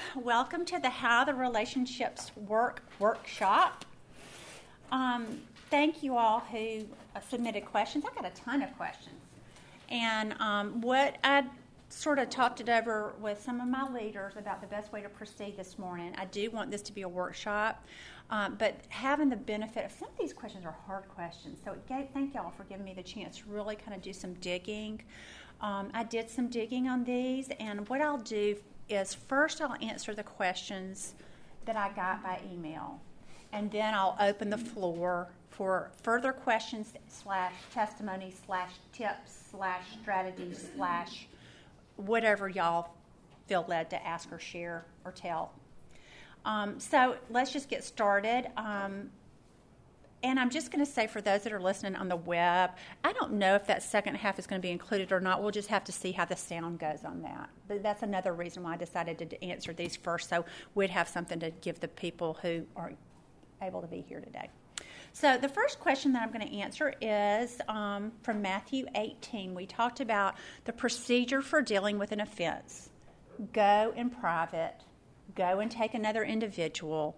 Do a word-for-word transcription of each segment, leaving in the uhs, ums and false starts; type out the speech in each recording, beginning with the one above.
welcome to the How the Relationships Work workshop. Um, thank you all who uh, submitted questions. I got a ton of questions. And um, what I sort of talked it over with some of my leaders about the best way to proceed this morning. I do want this to be a workshop, um, but having the benefit of some of these questions are hard questions. So it gave, thank y'all for giving me the chance to really kind of do some digging. Um, I did some digging on these, and what I'll do is first I'll answer the questions that I got by email, and then I'll open the floor for further questions slash testimony slash tips slash strategies slash whatever y'all feel led to ask or share or tell. Um, so let's just get started. Um, and I'm just going to say for those that are listening on the web, I don't know if that second half is going to be included or not. We'll just have to see how the sound goes on that. But that's another reason why I decided to answer these first, so we'd have something to give the people who are able to be here today. So the first question that I'm going to answer is um, from Matthew eighteen. We talked about the procedure for dealing with an offense. Go in private. Go and take another individual.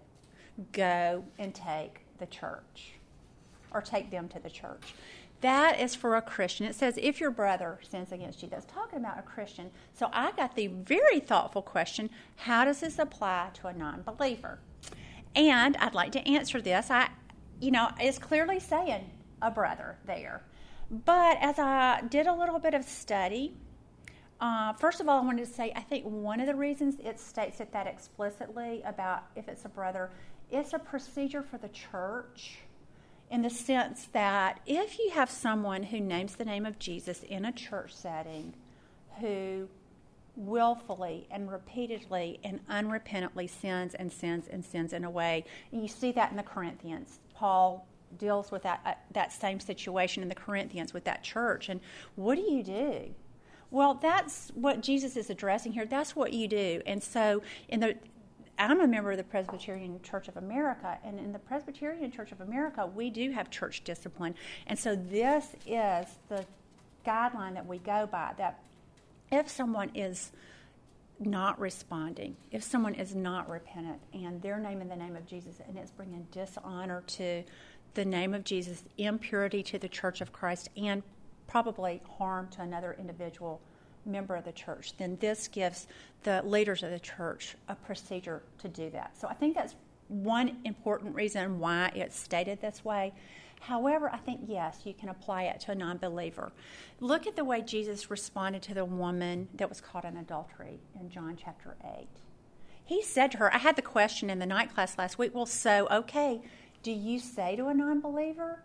Go and take the church, or take them to the church. That is for a Christian. It says, if your brother sins against you. That's talking about a Christian. So I got the very thoughtful question, how does this apply to a non-believer? And I'd like to answer this. I, you know, it's clearly saying a brother there. But as I did a little bit of study, uh, first of all, I wanted to say, I think one of the reasons it states it that explicitly about if it's a brother, it's a procedure for the church in the sense that if you have someone who names the name of Jesus in a church setting who willfully and repeatedly and unrepentantly sins and sins and sins in a way, and you see that in the Corinthians. Paul deals with that uh, that same situation in the Corinthians with that church. And what do you do? Well, that's what Jesus is addressing here. That's what you do. And so in the I'm a member of the Presbyterian Church of America, and in the Presbyterian Church of America, we do have church discipline. And so this is the guideline that we go by, that if someone is not responding, if someone is not repentant, and they're naming the name of Jesus, and it's bringing dishonor to the name of Jesus, impurity to the Church of Christ, and probably harm to another individual member of the church, then this gives the leaders of the church a procedure to do that. So I think that's one important reason why it's stated this way. However, I think, yes, you can apply it to a non-believer. Look at the way Jesus responded to the woman that was caught in adultery in John chapter eight. He said to her, I had the question in the night class last week, well, so, okay, do you say to a non-believer,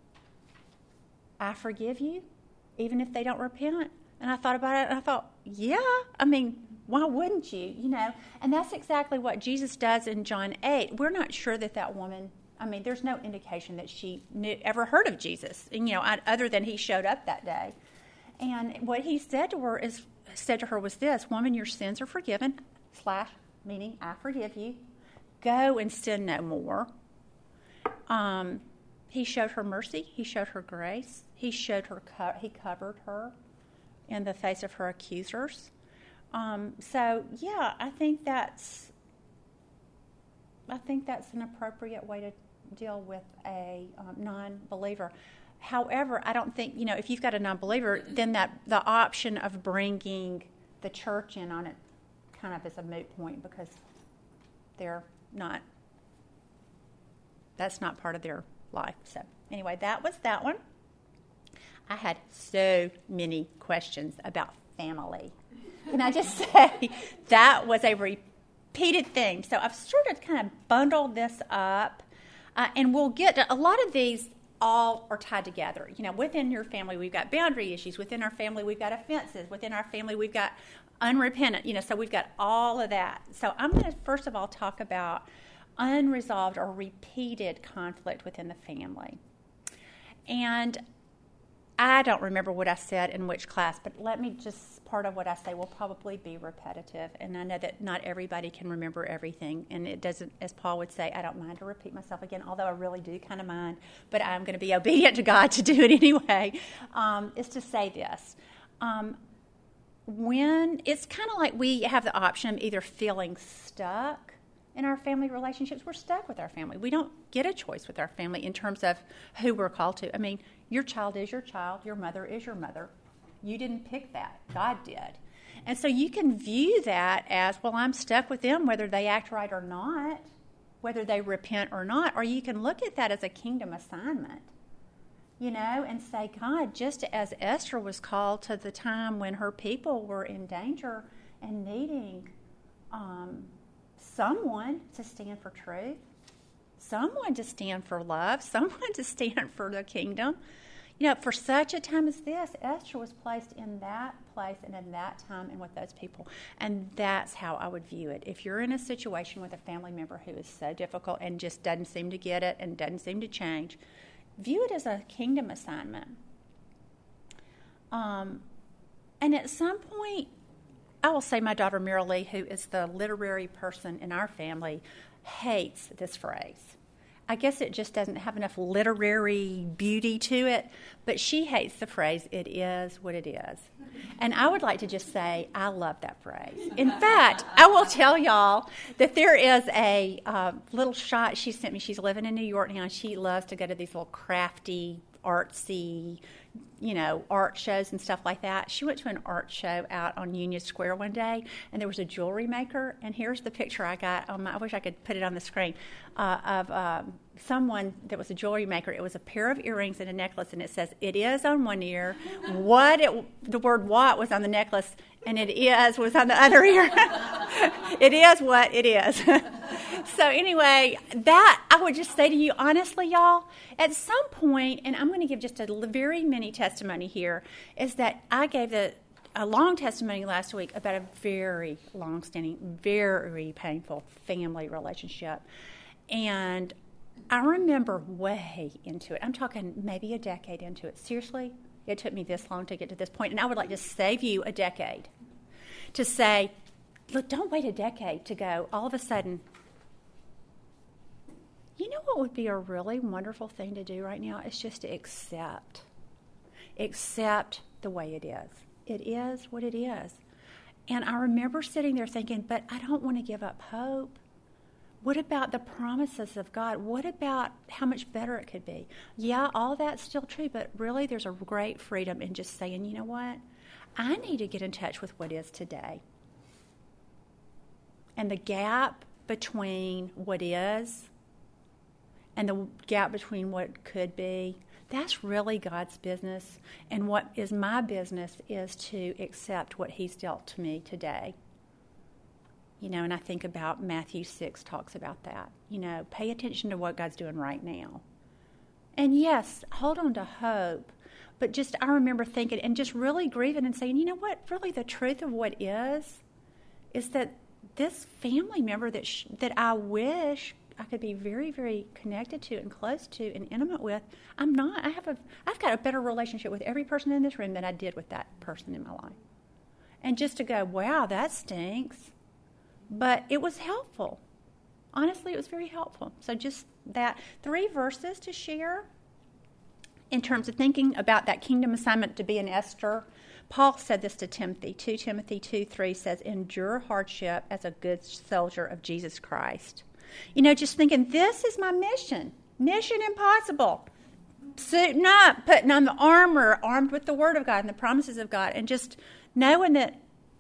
I forgive you, even if they don't repent? And I thought about it, and I thought, yeah, I mean, why wouldn't you, you know? And that's exactly what Jesus does in John eight. We're not sure that that woman, I mean, there's no indication that she knew, ever heard of Jesus, and, you know, other than he showed up that day. And what he said to her is, said to her was this, woman, your sins are forgiven, slash, meaning I forgive you. Go and sin no more. Um, he showed her mercy. He showed her grace. He showed her, co- he covered her in the face of her accusers. Um, so, yeah, I think that's I think that's an appropriate way to deal with a um, non-believer. However, I don't think, you know, if you've got a non-believer, then that the option of bringing the church in on it kind of is a moot point because they're not, that's not part of their life. So, anyway, that was that one. I had so many questions about family. Can I just say that was a repeated theme. So I've sort of kind of bundled this up, uh, and we'll get to, a lot of these all are tied together. You know, within your family, we've got boundary issues. Within our family, we've got offenses. Within our family, we've got unrepentant. You know, so we've got all of that. So I'm going to first of all talk about unresolved or repeated conflict within the family. And I don't remember what I said in which class, but let me just, part of what I say will probably be repetitive, and I know that not everybody can remember everything, and it doesn't, as Paul would say, I don't mind to repeat myself again, although I really do kind of mind, but I'm going to be obedient to God to do it anyway, um, is to say this. Um, when it's kind of like we have the option of either feeling stuck in our family relationships. We're stuck with our family. We don't get a choice with our family in terms of who we're called to. I mean, your child is your child. Your mother is your mother. You didn't pick that. God did. And so you can view that as, well, I'm stuck with them whether they act right or not, whether they repent or not. Or you can look at that as a kingdom assignment, you know, and say, God, just as Esther was called to the time when her people were in danger and needing um, someone to stand for truth, someone to stand for love, someone to stand for the kingdom. You know, for such a time as this, Esther was placed in that place and in that time and with those people. And that's how I would view it. If you're in a situation with a family member who is so difficult and just doesn't seem to get it and doesn't seem to change, view it as a kingdom assignment. Um, and at some point, I will say my daughter Marilee, who is the literary person in our family, hates this phrase. I guess it just doesn't have enough literary beauty to it, but she hates the phrase, it is what it is. And I would like to just say, I love that phrase. In fact, I will tell y'all that there is a uh, little shot she sent me. She's living in New York now, and she loves to go to these little crafty, artsy, you know, art shows and stuff like that. She went to an art show out on Union Square one day, and there was a jewelry maker, and here's the picture I got. Um, I wish I could put it on the screen, uh, of um, someone that was a jewelry maker. It was a pair of earrings and a necklace, and it says, it is on one ear, what it, the word what was on the necklace, and it is was on the other ear. It is what it is. So anyway, that, I would just say to you, honestly, y'all, at some point, and I'm going to give just a very mini testimony here, is that I gave a, a long testimony last week about a very long-standing, very painful family relationship. And I remember way into it. I'm talking maybe a decade into it. Seriously, it took me this long to get to this point. And I would like to save you a decade to say, look, don't wait a decade to go, all of a sudden, you know what would be a really wonderful thing to do right now? Is just to accept. Accept the way it is. It is what it is. And I remember sitting there thinking, but I don't want to give up hope. What about the promises of God? What about how much better it could be? Yeah, all that's still true, but really there's a great freedom in just saying, you know what? I need to get in touch with what is today. And the gap between what is and the gap between what could be, that's really God's business. And what is my business is to accept what he's dealt to me today. You know, and I think about Matthew six talks about that. You know, pay attention to what God's doing right now. And yes, hold on to hope. But just, I remember thinking and just really grieving and saying, you know what, really the truth of what is, is that this family member that sh- that I wish I could be very, very connected to and close to and intimate with, I'm not. I have a, I've got a better relationship with every person in this room than I did with that person in my life. And just to go, wow, that stinks. But it was helpful. Honestly, it was very helpful. So just that, three verses to share in terms of thinking about that kingdom assignment to be an Esther. Paul said this to Timothy. Second Timothy two three says, endure hardship as a good soldier of Jesus Christ. You know, just thinking, this is my mission. Mission impossible. Suiting up, putting on the armor, armed with the word of God and the promises of God, and just knowing that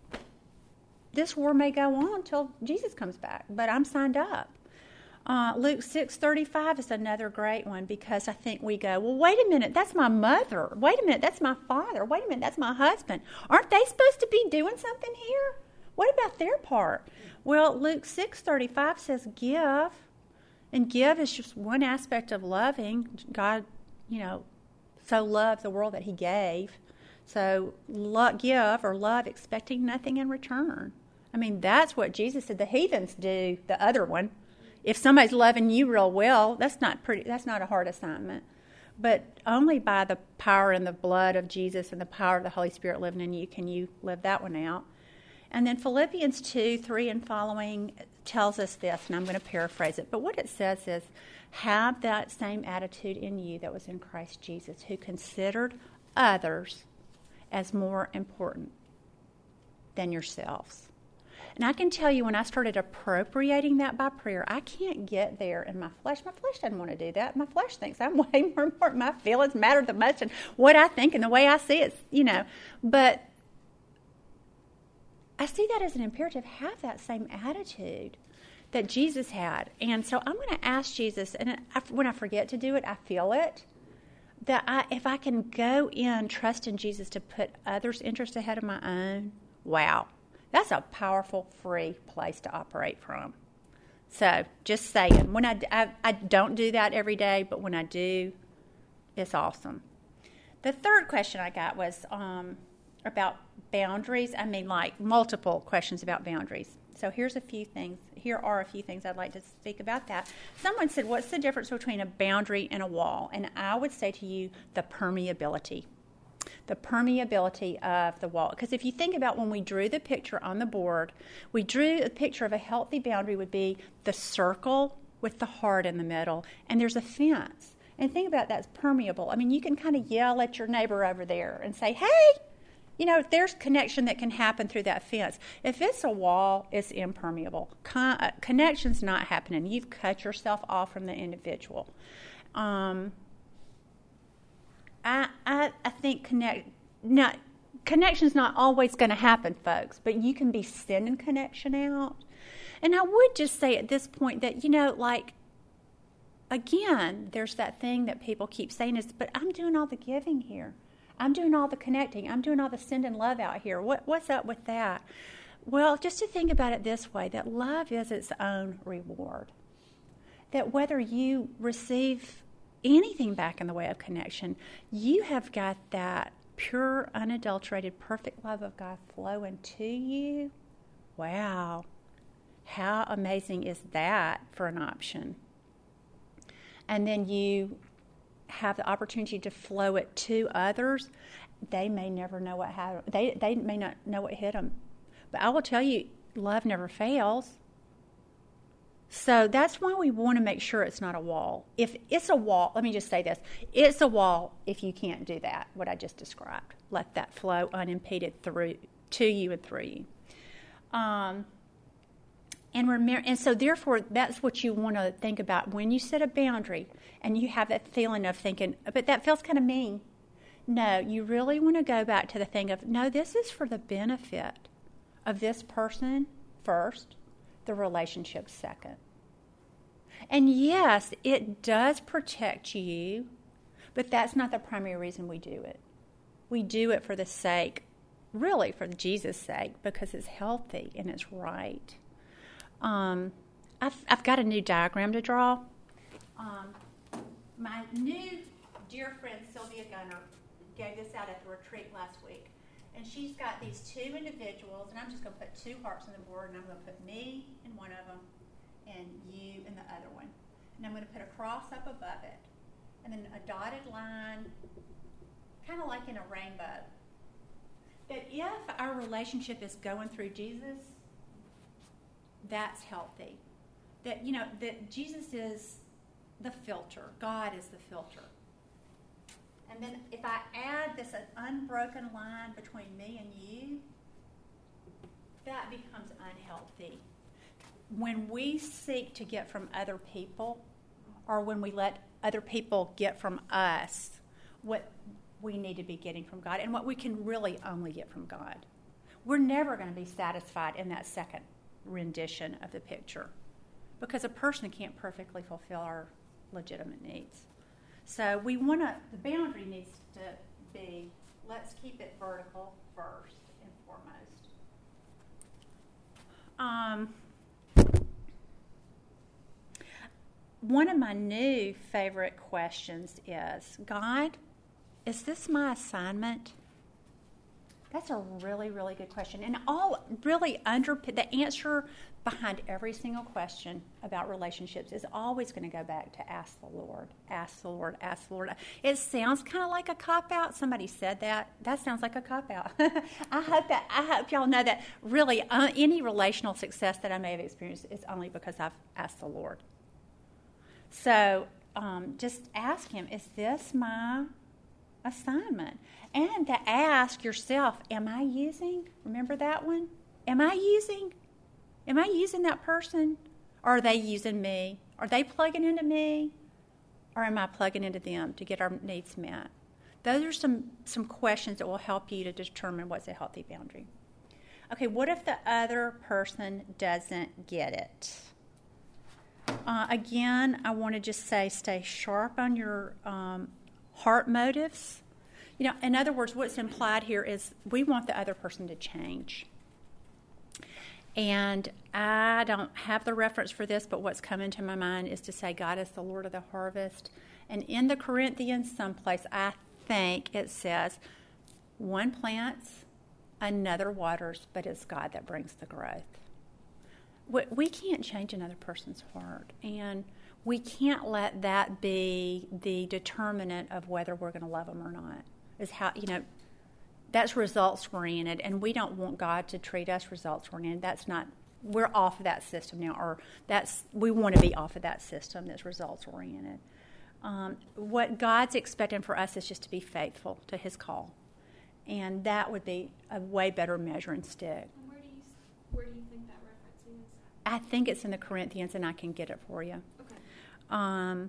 this war may go on until Jesus comes back, but I'm signed up. Uh, Luke six thirty-five is another great one, because I think we go, well, wait a minute, that's my mother. Wait a minute, that's my father. Wait a minute, that's my husband. Aren't they supposed to be doing something here? What about their part? Well, Luke six thirty-five says give, and give is just one aspect of loving. God, you know, so loved the world that he gave. So lo- give or love expecting nothing in return. I mean, that's what Jesus said. The heathens do the other one. If somebody's loving you real well, that's not pretty. That's not a hard assignment. But only by the power and the blood of Jesus and the power of the Holy Spirit living in you can you live that one out. And then Philippians two, three and following tells us this, and I'm going to paraphrase it. But what it says is, have that same attitude in you that was in Christ Jesus, who considered others as more important than yourselves. And I can tell you, when I started appropriating that by prayer, I can't get there in my flesh. My flesh doesn't want to do that. My flesh thinks I'm way more important. My feelings matter the most, and what I think and the way I see it, you know. But I see that as an imperative. Have that same attitude that Jesus had. And so I'm going to ask Jesus, and I, when I forget to do it, I feel it, that I, if I can go in, trust in Jesus to put others' interests ahead of my own, wow. That's a powerful, free place to operate from. So, just saying, when I, I, I don't do that every day, but when I do, it's awesome. The third question I got was um, about boundaries. I mean, like multiple questions about boundaries. So here's a few things. Here are a few things I'd like to speak about that. Someone said, what's the difference between a boundary and a wall? And I would say to you, the permeability. The permeability of the wall. Because if you think about when we drew the picture on the board, we drew a picture of a healthy boundary would be the circle with the heart in the middle, and there's a fence. And think about that's permeable. I mean, you can kind of yell at your neighbor over there and say, hey, you know, there's connection that can happen through that fence. If it's a wall, it's impermeable. Con- uh, connection's not happening. You've cut yourself off from the individual. Um... I, I I think connect not connection's not always going to happen, folks, but you can be sending connection out. And I would just say at this point that, you know, like, again, there's that thing that people keep saying is, but I'm doing all the giving here. I'm doing all the connecting. I'm doing all the sending love out here. What what's up with that? Well, just to think about it this way, that love is its own reward. That whether you receive anything back in the way of connection, you have got that pure, unadulterated, perfect love of God flowing to you. Wow. How amazing is that for an option? And then you have the opportunity to flow it to others. They may never know what happened. They, they may not know what hit them. But I will tell you, love never fails. So that's why we want to make sure it's not a wall. If it's a wall, let me just say this. It's a wall if you can't do that, what I just described. Let that flow unimpeded through to you and through you. Um, and remember, and so therefore, that's what you want to think about when you set a boundary and you have that feeling of thinking, but that feels kind of mean. No, you really want to go back to the thing of, no, this is for the benefit of this person first, the relationship second. And yes, it does protect you, but that's not the primary reason we do it. We do it for the sake, really for Jesus' sake, because it's healthy and it's right. Um, I've, I've got a new diagram to draw. Um, my new dear friend Sylvia Gunner gave this out at the retreat last week. And she's got these two individuals, and I'm just going to put two hearts on the board, and I'm going to put me in one of them and you in the other one. And I'm going to put a cross up above it, and then a dotted line, kind of like in a rainbow. That if our relationship is going through Jesus, that's healthy. That, you know, that Jesus is the filter. God is the filter. And then if I add this unbroken line between me and you, that becomes unhealthy. When we seek to get from other people, or when we let other people get from us what we need to be getting from God and what we can really only get from God, we're never going to be satisfied in that second rendition of the picture, because a person can't perfectly fulfill our legitimate needs. So we want to, the boundary needs to be, let's keep it vertical first and foremost. Um, one of my new favorite questions is, God, is this my assignment? That's a really, really good question. And all really under the answer behind every single question about relationships is always going to go back to ask the Lord, ask the Lord, ask the Lord. It sounds kind of like a cop-out. Somebody said that. That sounds like a cop-out. I hope that I hope y'all know that really uh, any relational success that I may have experienced is only because I've asked the Lord. So um, just ask Him, is this my assignment. And to ask yourself, am I using, remember that one? Am I using, am I using that person? Or are they using me? Are they plugging into me? Or am I plugging into them to get our needs met? Those are some, some questions that will help you to determine what's a healthy boundary. Okay, what if the other person doesn't get it? Uh, again, I want to just say stay sharp on your um, heart motives. You know, in other words, what's implied here is we want the other person to change. And I don't have the reference for this, but what's come into my mind is to say God is the Lord of the harvest. And in the Corinthians someplace, I think it says, one plants, another waters, but it's God that brings the growth. We, we can't change another person's heart, and we can't let that be the determinant of whether we're going to love them or not. Is how, you know, that's results-oriented, and we don't want God to treat us results-oriented. That's not, we're off of that system now, or that's, we want to be off of that system that's results-oriented. Um, what God's expecting for us is just to be faithful to His call, and that would be a way better measuring stick. And where do you, where do you think that referencing is? I think it's in the Corinthians, and I can get it for you. Okay. Um,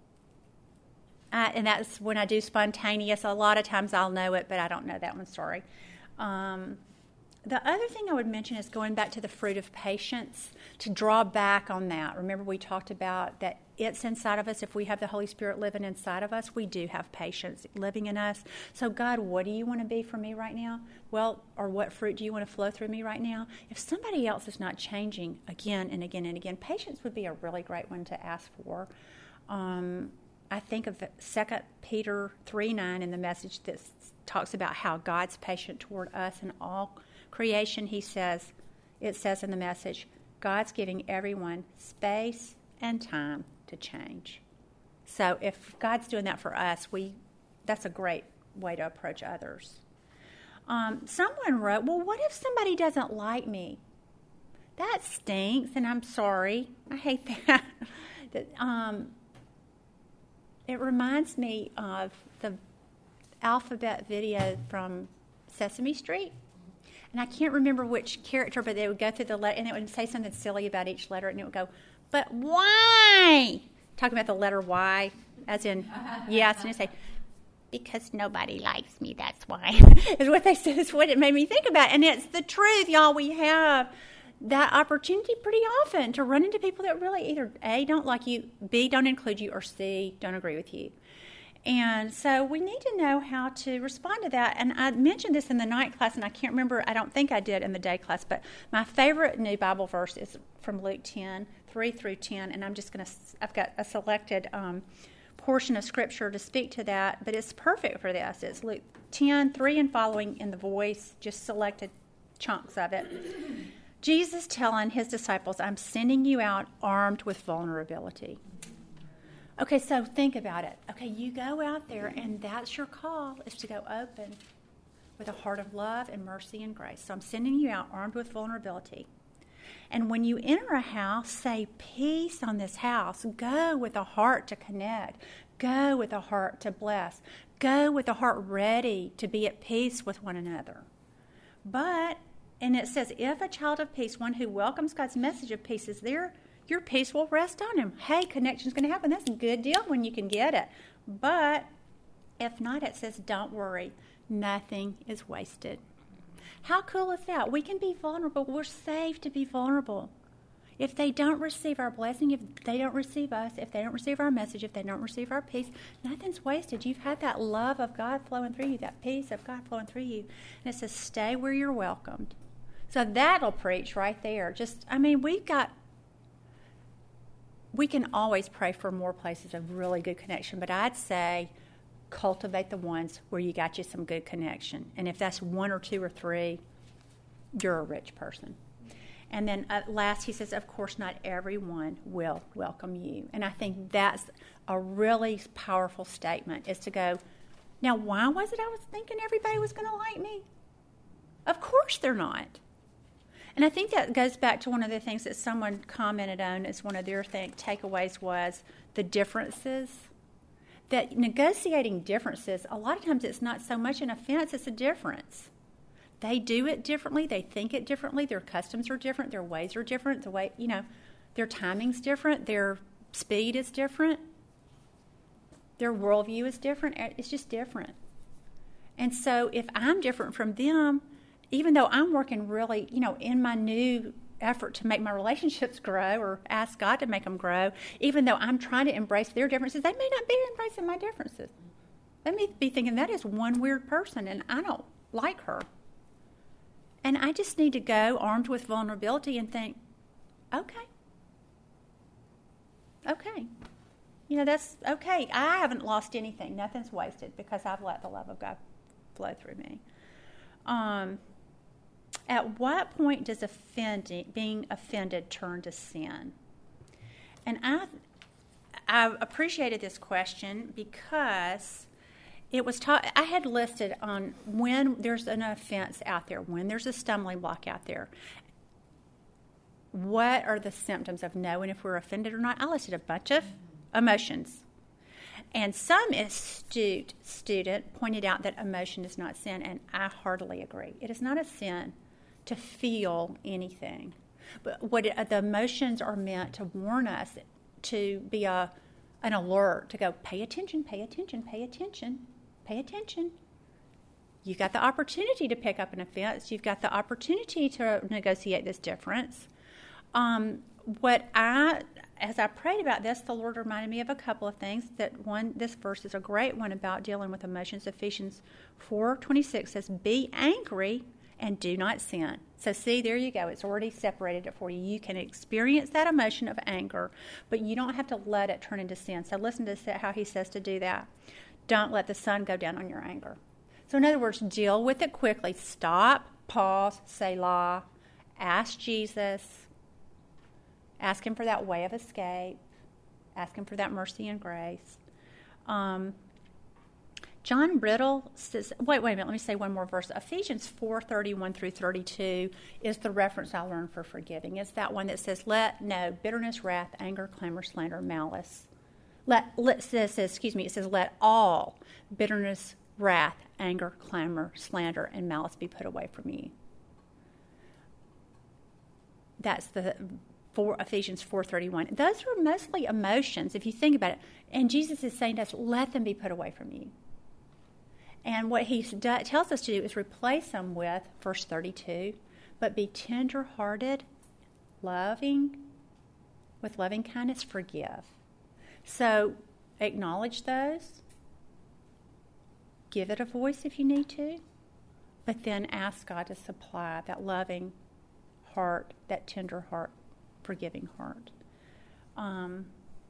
I, and that's when I do spontaneous. A lot of times I'll know it, but I don't know that one, sorry. Um, the other thing I would mention is going back to the fruit of patience, to draw back on that. Remember we talked about that it's inside of us. If we have the Holy Spirit living inside of us, we do have patience living in us. So God, what do you want to be for me right now? Well, or what fruit do you want to flow through me right now? If somebody else is not changing again and again and again, patience would be a really great one to ask for. Um, I think of Second Peter three nine in the Message that talks about how God's patient toward us and all creation. He says, it says in the Message, God's giving everyone space and time to change. So if God's doing that for us, we that's a great way to approach others. Um, someone wrote, well, what if somebody doesn't like me? That stinks, and I'm sorry. I hate that. that um, It reminds me of the alphabet video from Sesame Street. And I can't remember which character, but they would go through the letter, and it would say something silly about each letter, and it would go, but why? Talking about the letter Y, as in, yes, and it say, because nobody likes me, that's why. is what they said, is what it made me think about. And it's the truth, y'all. We have that opportunity pretty often to run into people that really either A, don't like you, B, don't include you, or C, don't agree with you. And so we need to know how to respond to that. And I mentioned this in the night class, and I can't remember, I don't think I did in the day class, but my favorite new Bible verse is from Luke ten, three through ten, and I'm just going to, I've got a selected um, portion of Scripture to speak to that, but it's perfect for this. It's Luke ten, three and following in the Voice, just selected chunks of it. Jesus telling his disciples, I'm sending you out armed with vulnerability. Okay, so think about it. Okay, you go out there, and that's your call, is to go open with a heart of love and mercy and grace. So I'm sending you out armed with vulnerability. And when you enter a house, say, peace on this house. Go with a heart to connect. Go with a heart to bless. Go with a heart ready to be at peace with one another. But, and it says, if a child of peace, one who welcomes God's message of peace is there, your peace will rest on him. Hey, connection's going to happen. That's a good deal when you can get it. But if not, it says, don't worry. Nothing is wasted. How cool is that? We can be vulnerable. We're safe to be vulnerable. If they don't receive our blessing, if they don't receive us, if they don't receive our message, if they don't receive our peace, nothing's wasted. You've had that love of God flowing through you, that peace of God flowing through you. And it says, stay where you're welcomed. So that'll preach right there. Just, I mean, we've got, we can always pray for more places of really good connection, but I'd say cultivate the ones where you got you some good connection. And if that's one or two or three, you're a rich person. And then at last he says, of course, not everyone will welcome you. And I think that's a really powerful statement, is to go, now why was it I was thinking everybody was going to like me? Of course they're not. And I think that goes back to one of the things that someone commented on as one of their think, takeaways was the differences. that negotiating differences, a lot of times it's not so much an offense, it's a difference. They do it differently. They think it differently. Their customs are different. Their ways are different. The way, you know, their timing's different. Their speed is different. Their worldview is different. It's just different. And so if I'm different from them, even though I'm working really, you know, in my new effort to make my relationships grow or ask God to make them grow, even though I'm trying to embrace their differences, they may not be embracing my differences. They may be thinking that is one weird person and I don't like her. And I just need to go armed with vulnerability and think, okay, okay. You know, that's okay. I haven't lost anything. Nothing's wasted because I've let the love of God flow through me. Um, at what point does offending, being offended turn to sin? And I, I appreciated this question because it was taught. I had listed on when there's an offense out there, when there's a stumbling block out there. What are the symptoms of knowing if we're offended or not? I listed a bunch of emotions. And some astute student pointed out that emotion is not sin, and I heartily agree. It is not a sin to feel anything. But what it, the emotions are meant to warn us, to be a an alert, to go, pay attention, pay attention, pay attention, pay attention. You've got the opportunity to pick up an offense. You've got the opportunity to negotiate this difference. Um, what I, as I prayed about this, the Lord reminded me of a couple of things. That one, this verse is a great one about dealing with emotions. Ephesians four twenty-six says, "Be angry and do not sin." So see, there you go. It's already separated it for you. You can experience that emotion of anger, but you don't have to let it turn into sin. So listen to how he says to do that. Don't let the sun go down on your anger. So in other words, deal with it quickly. Stop, pause, Selah, ask Jesus. Ask him for that way of escape. Ask him for that mercy and grace. Um, John Riddle says, wait, wait a minute, let me say one more verse. Ephesians four thirty-one through thirty-two is the reference I learned for forgiving. It's that one that says, let no bitterness, wrath, anger, clamor, slander, malice. Let, let says, says, excuse me, it says, let all bitterness, wrath, anger, clamor, slander, and malice be put away from you. That's the for Ephesians four thirty-one. Those are mostly emotions, if you think about it. And Jesus is saying to us, let them be put away from you. And what he do, tells us to do is replace them with, verse thirty-two, but be tender-hearted, loving, with loving kindness, forgive. So acknowledge those. Give it a voice if you need to. But then ask God to supply that loving heart, that tender heart, forgiving heart. Um,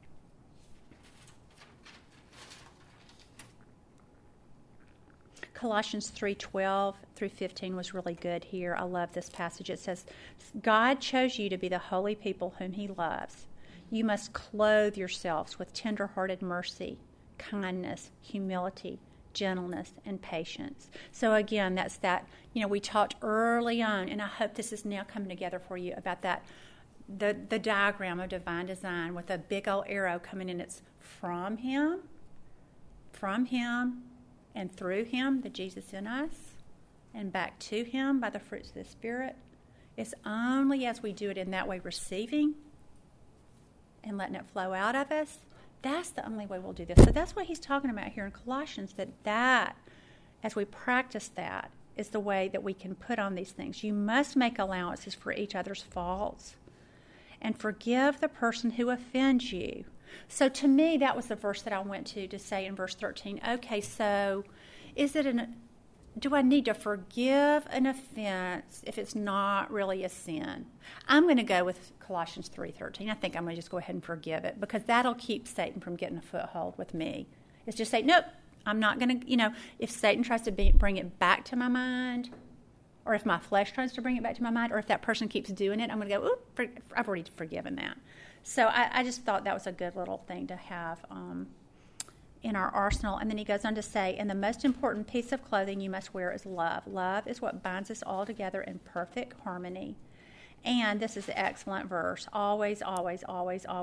Colossians three twelve through fifteen was really good here. I love this passage. It says, God chose you to be the holy people whom he loves. You must clothe yourselves with tender-hearted mercy, kindness, humility, gentleness, and patience. So again, that's that, you know, we talked early on, and I hope this is now coming together for you, about that, the, the diagram of divine design with a big old arrow coming in. It's from him, from him, and through him, the Jesus in us, and back to him by the fruits of the Spirit. It's only as we do it in that way, receiving and letting it flow out of us, that's the only way we'll do this. So that's what he's talking about here in Colossians, that that, as we practice that, is the way that we can put on these things. You must make allowances for each other's faults and forgive the person who offends you. So to me, that was the verse that I went to to say in verse thirteen, okay, so is it an, do I need to forgive an offense if it's not really a sin? I'm going to go with Colossians three thirteen. I think I'm going to just go ahead and forgive it, because that'll keep Satan from getting a foothold with me. It's just say, nope, I'm not going to, you know, if Satan tries to be, bring it back to my mind, or if my flesh tries to bring it back to my mind, or if that person keeps doing it, I'm going to go, oop, for, I've already forgiven that. So I, I just thought that was a good little thing to have um, in our arsenal. And then he goes on to say, and the most important piece of clothing you must wear is love. Love is what binds us all together in perfect harmony. And this is an excellent verse. Always, always, always, always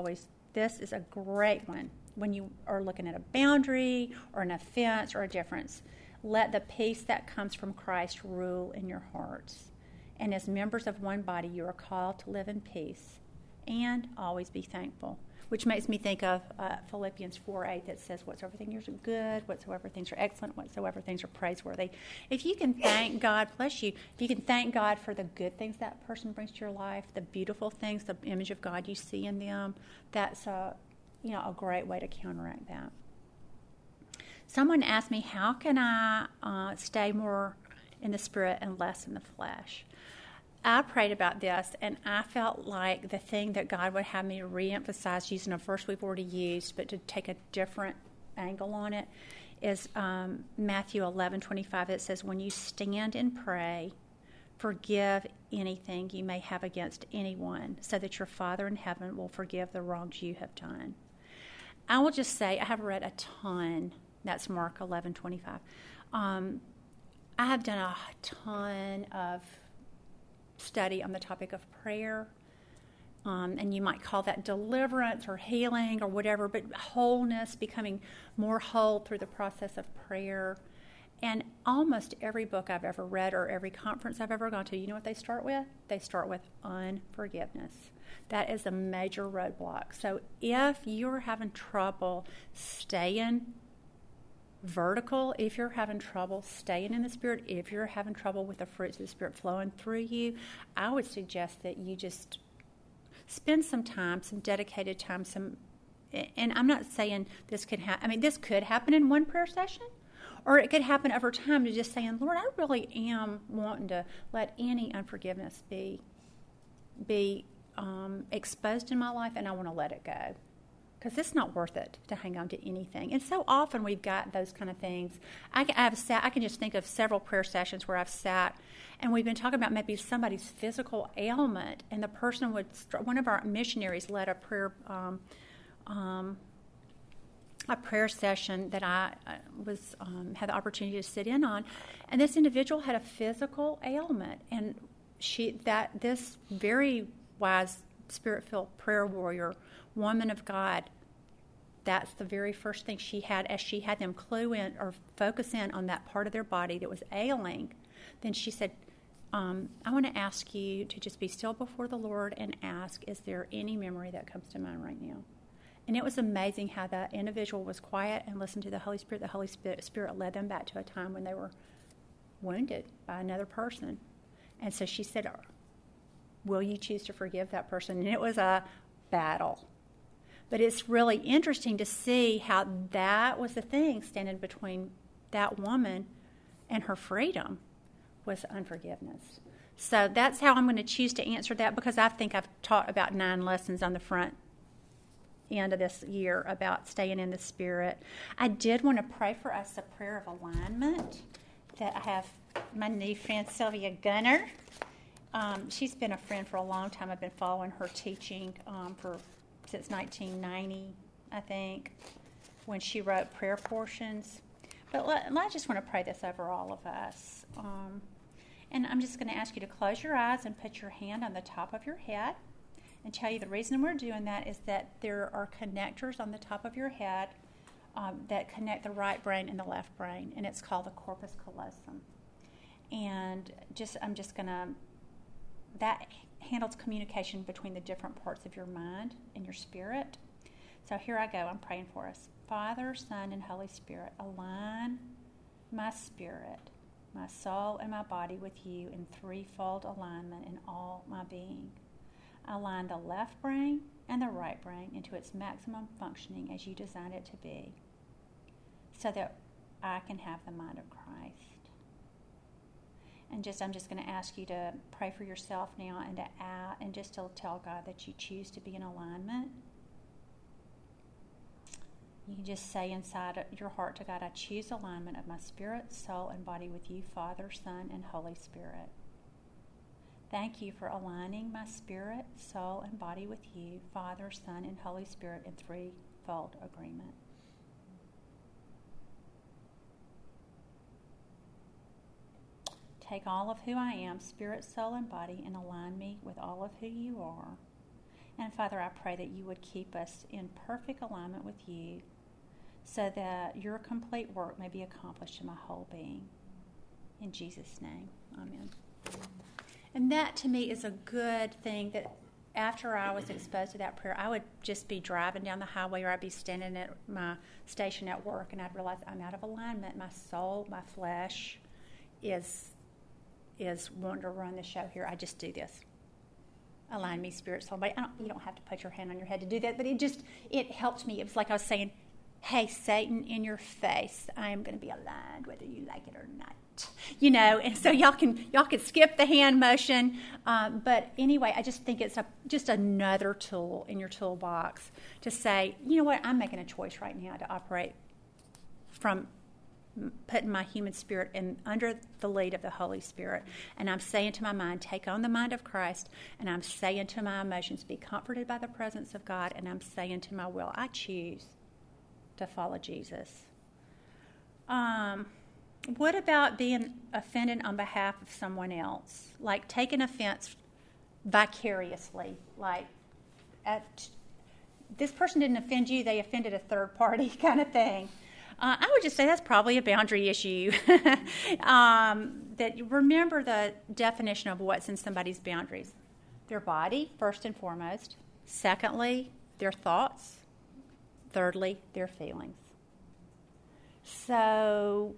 This is a great one when you are looking at a boundary or an offense or a difference. Let the peace that comes from Christ rule in your hearts. And as members of one body, you are called to live in peace and always be thankful. Which makes me think of uh, Philippians four eight that says, whatsoever things are good, whatsoever things are excellent, whatsoever things are praiseworthy. If you can thank God, bless you, if you can thank God for the good things that person brings to your life, the beautiful things, the image of God you see in them, that's a, you know, a great way to counteract that. Someone asked me, how can I uh, stay more in the spirit and less in the flesh? I prayed about this, and I felt like the thing that God would have me to reemphasize, using a verse we've already used, but to take a different angle on it, is um, Matthew eleven twenty-five. It says, when you stand and pray, forgive anything you may have against anyone, so that your Father in heaven will forgive the wrongs you have done. I will just say, I have read a ton. That's Mark eleven twenty-five. Um, I have done a ton of study on the topic of prayer, um, and you might call that deliverance or healing or whatever, but wholeness, becoming more whole through the process of prayer. And almost every book I've ever read or every conference I've ever gone to, you know what they start with? They start with unforgiveness. That is a major roadblock. So if you're having trouble staying vertical, if you're having trouble staying in the Spirit, if you're having trouble with the fruits of the Spirit flowing through you, I would suggest that you just spend some time, some dedicated time, some, and I'm not saying this could happen, I mean, this could happen in one prayer session, or it could happen over time to just saying, Lord, I really am wanting to let any unforgiveness be, be um, exposed in my life, and I want to let it go. Because it's not worth it to hang on to anything. And so often we've got those kind of things. I, I've sat, I can just think of several prayer sessions where I've sat and we've been talking about maybe somebody's physical ailment, and the person would, one of our missionaries led a prayer um, um, a prayer session that I was um, had the opportunity to sit in on, and this individual had a physical ailment, and she that this very wise, Spirit-filled prayer warrior, woman of God, that's the very first thing she had as she had them clue in or focus in on that part of their body that was ailing. Then she said, um, I want to ask you to just be still before the Lord and ask, is there any memory that comes to mind right now? And it was amazing how the individual was quiet and listened to the Holy Spirit. The Holy Spirit led them back to a time when they were wounded by another person. And so she said, will you choose to forgive that person? And it was a battle. But it's really interesting to see how that was the thing standing between that woman and her freedom was unforgiveness. So that's how I'm going to choose to answer that, because I think I've taught about nine lessons on the front end of this year about staying in the Spirit. I did want to pray for us a prayer of alignment that I have my new friend Sylvia Gunner. Um, she's been a friend for a long time. I've been following her teaching um, for since nineteen ninety, I think, when she wrote prayer portions. But let, I just want to pray this over all of us. Um, and I'm just going to ask you to close your eyes and put your hand on the top of your head, and tell you the reason we're doing that is that there are connectors on the top of your head um, that connect the right brain and the left brain, and it's called the corpus callosum. And just I'm just going to, that handles communication between the different parts of your mind and your spirit. So here I go. I'm praying for us. Father, Son, and Holy Spirit, align my spirit, my soul, and my body with you in threefold alignment in all my being. Align the left brain and the right brain into its maximum functioning as you designed it to be, so that I can have the mind of Christ. And just I'm just going to ask you to pray for yourself now, and to add, and just to tell God that you choose to be in alignment. You can just say inside your heart to God, I choose alignment of my spirit, soul, and body with you, Father, Son, and Holy Spirit. Thank you for aligning my spirit, soul, and body with you, Father, Son, and Holy Spirit in threefold agreement. Take all of who I am, spirit, soul, and body, and align me with all of who you are. And Father, I pray that you would keep us in perfect alignment with you so that your complete work may be accomplished in my whole being. In Jesus' name, amen. And that to me is a good thing, that after I was exposed to that prayer, I would just be driving down the highway, or I'd be standing at my station at work, and I'd realize I'm out of alignment. My soul, my flesh is is wanting to run the show here. I just do this. Align me, spirit, soul, body. I don't, you don't have to put your hand on your head to do that, but it just, it helped me. It was like I was saying, hey, Satan, in your face, I am going to be aligned whether you like it or not. You know, and so y'all can y'all can skip the hand motion. Um, but anyway, I just think it's a, just another tool in your toolbox to say, you know what, I'm making a choice right now to operate from putting my human spirit in under the lead of the Holy Spirit. And I'm saying to my mind, take on the mind of Christ. And I'm saying to my emotions, be comforted by the presence of God. And I'm saying to my will, I choose to follow Jesus. Um, what about being offended on behalf of someone else? Like taking offense vicariously. Like, at, this person didn't offend you, they offended a third party kind of thing. Uh, I would just say that's probably a boundary issue. um, that you remember the definition of what's in somebody's boundaries. Their body, first and foremost. Secondly, their thoughts. Thirdly, their feelings. So,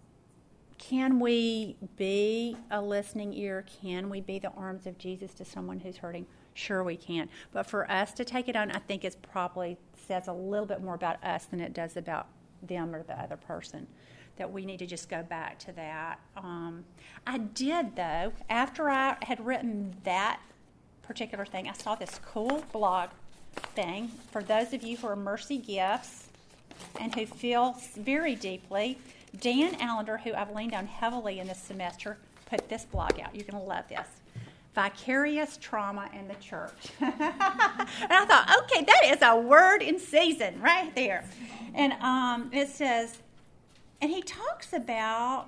can we be a listening ear? Can we be the arms of Jesus to someone who's hurting? Sure we can. But for us to take it on, I think it probably says a little bit more about us than it does about them or the other person, that we need to just go back to that. Um, I did, though, after I had written that particular thing, I saw this cool blog thing for those of you who are Mercy Gifts and who feel very deeply. Dan Allender, who I've leaned on heavily in this semester, put this blog out. You're going to love this. Vicarious Trauma in the Church. And I thought, okay, that is a word in season right there. And um, it says, and he talks about,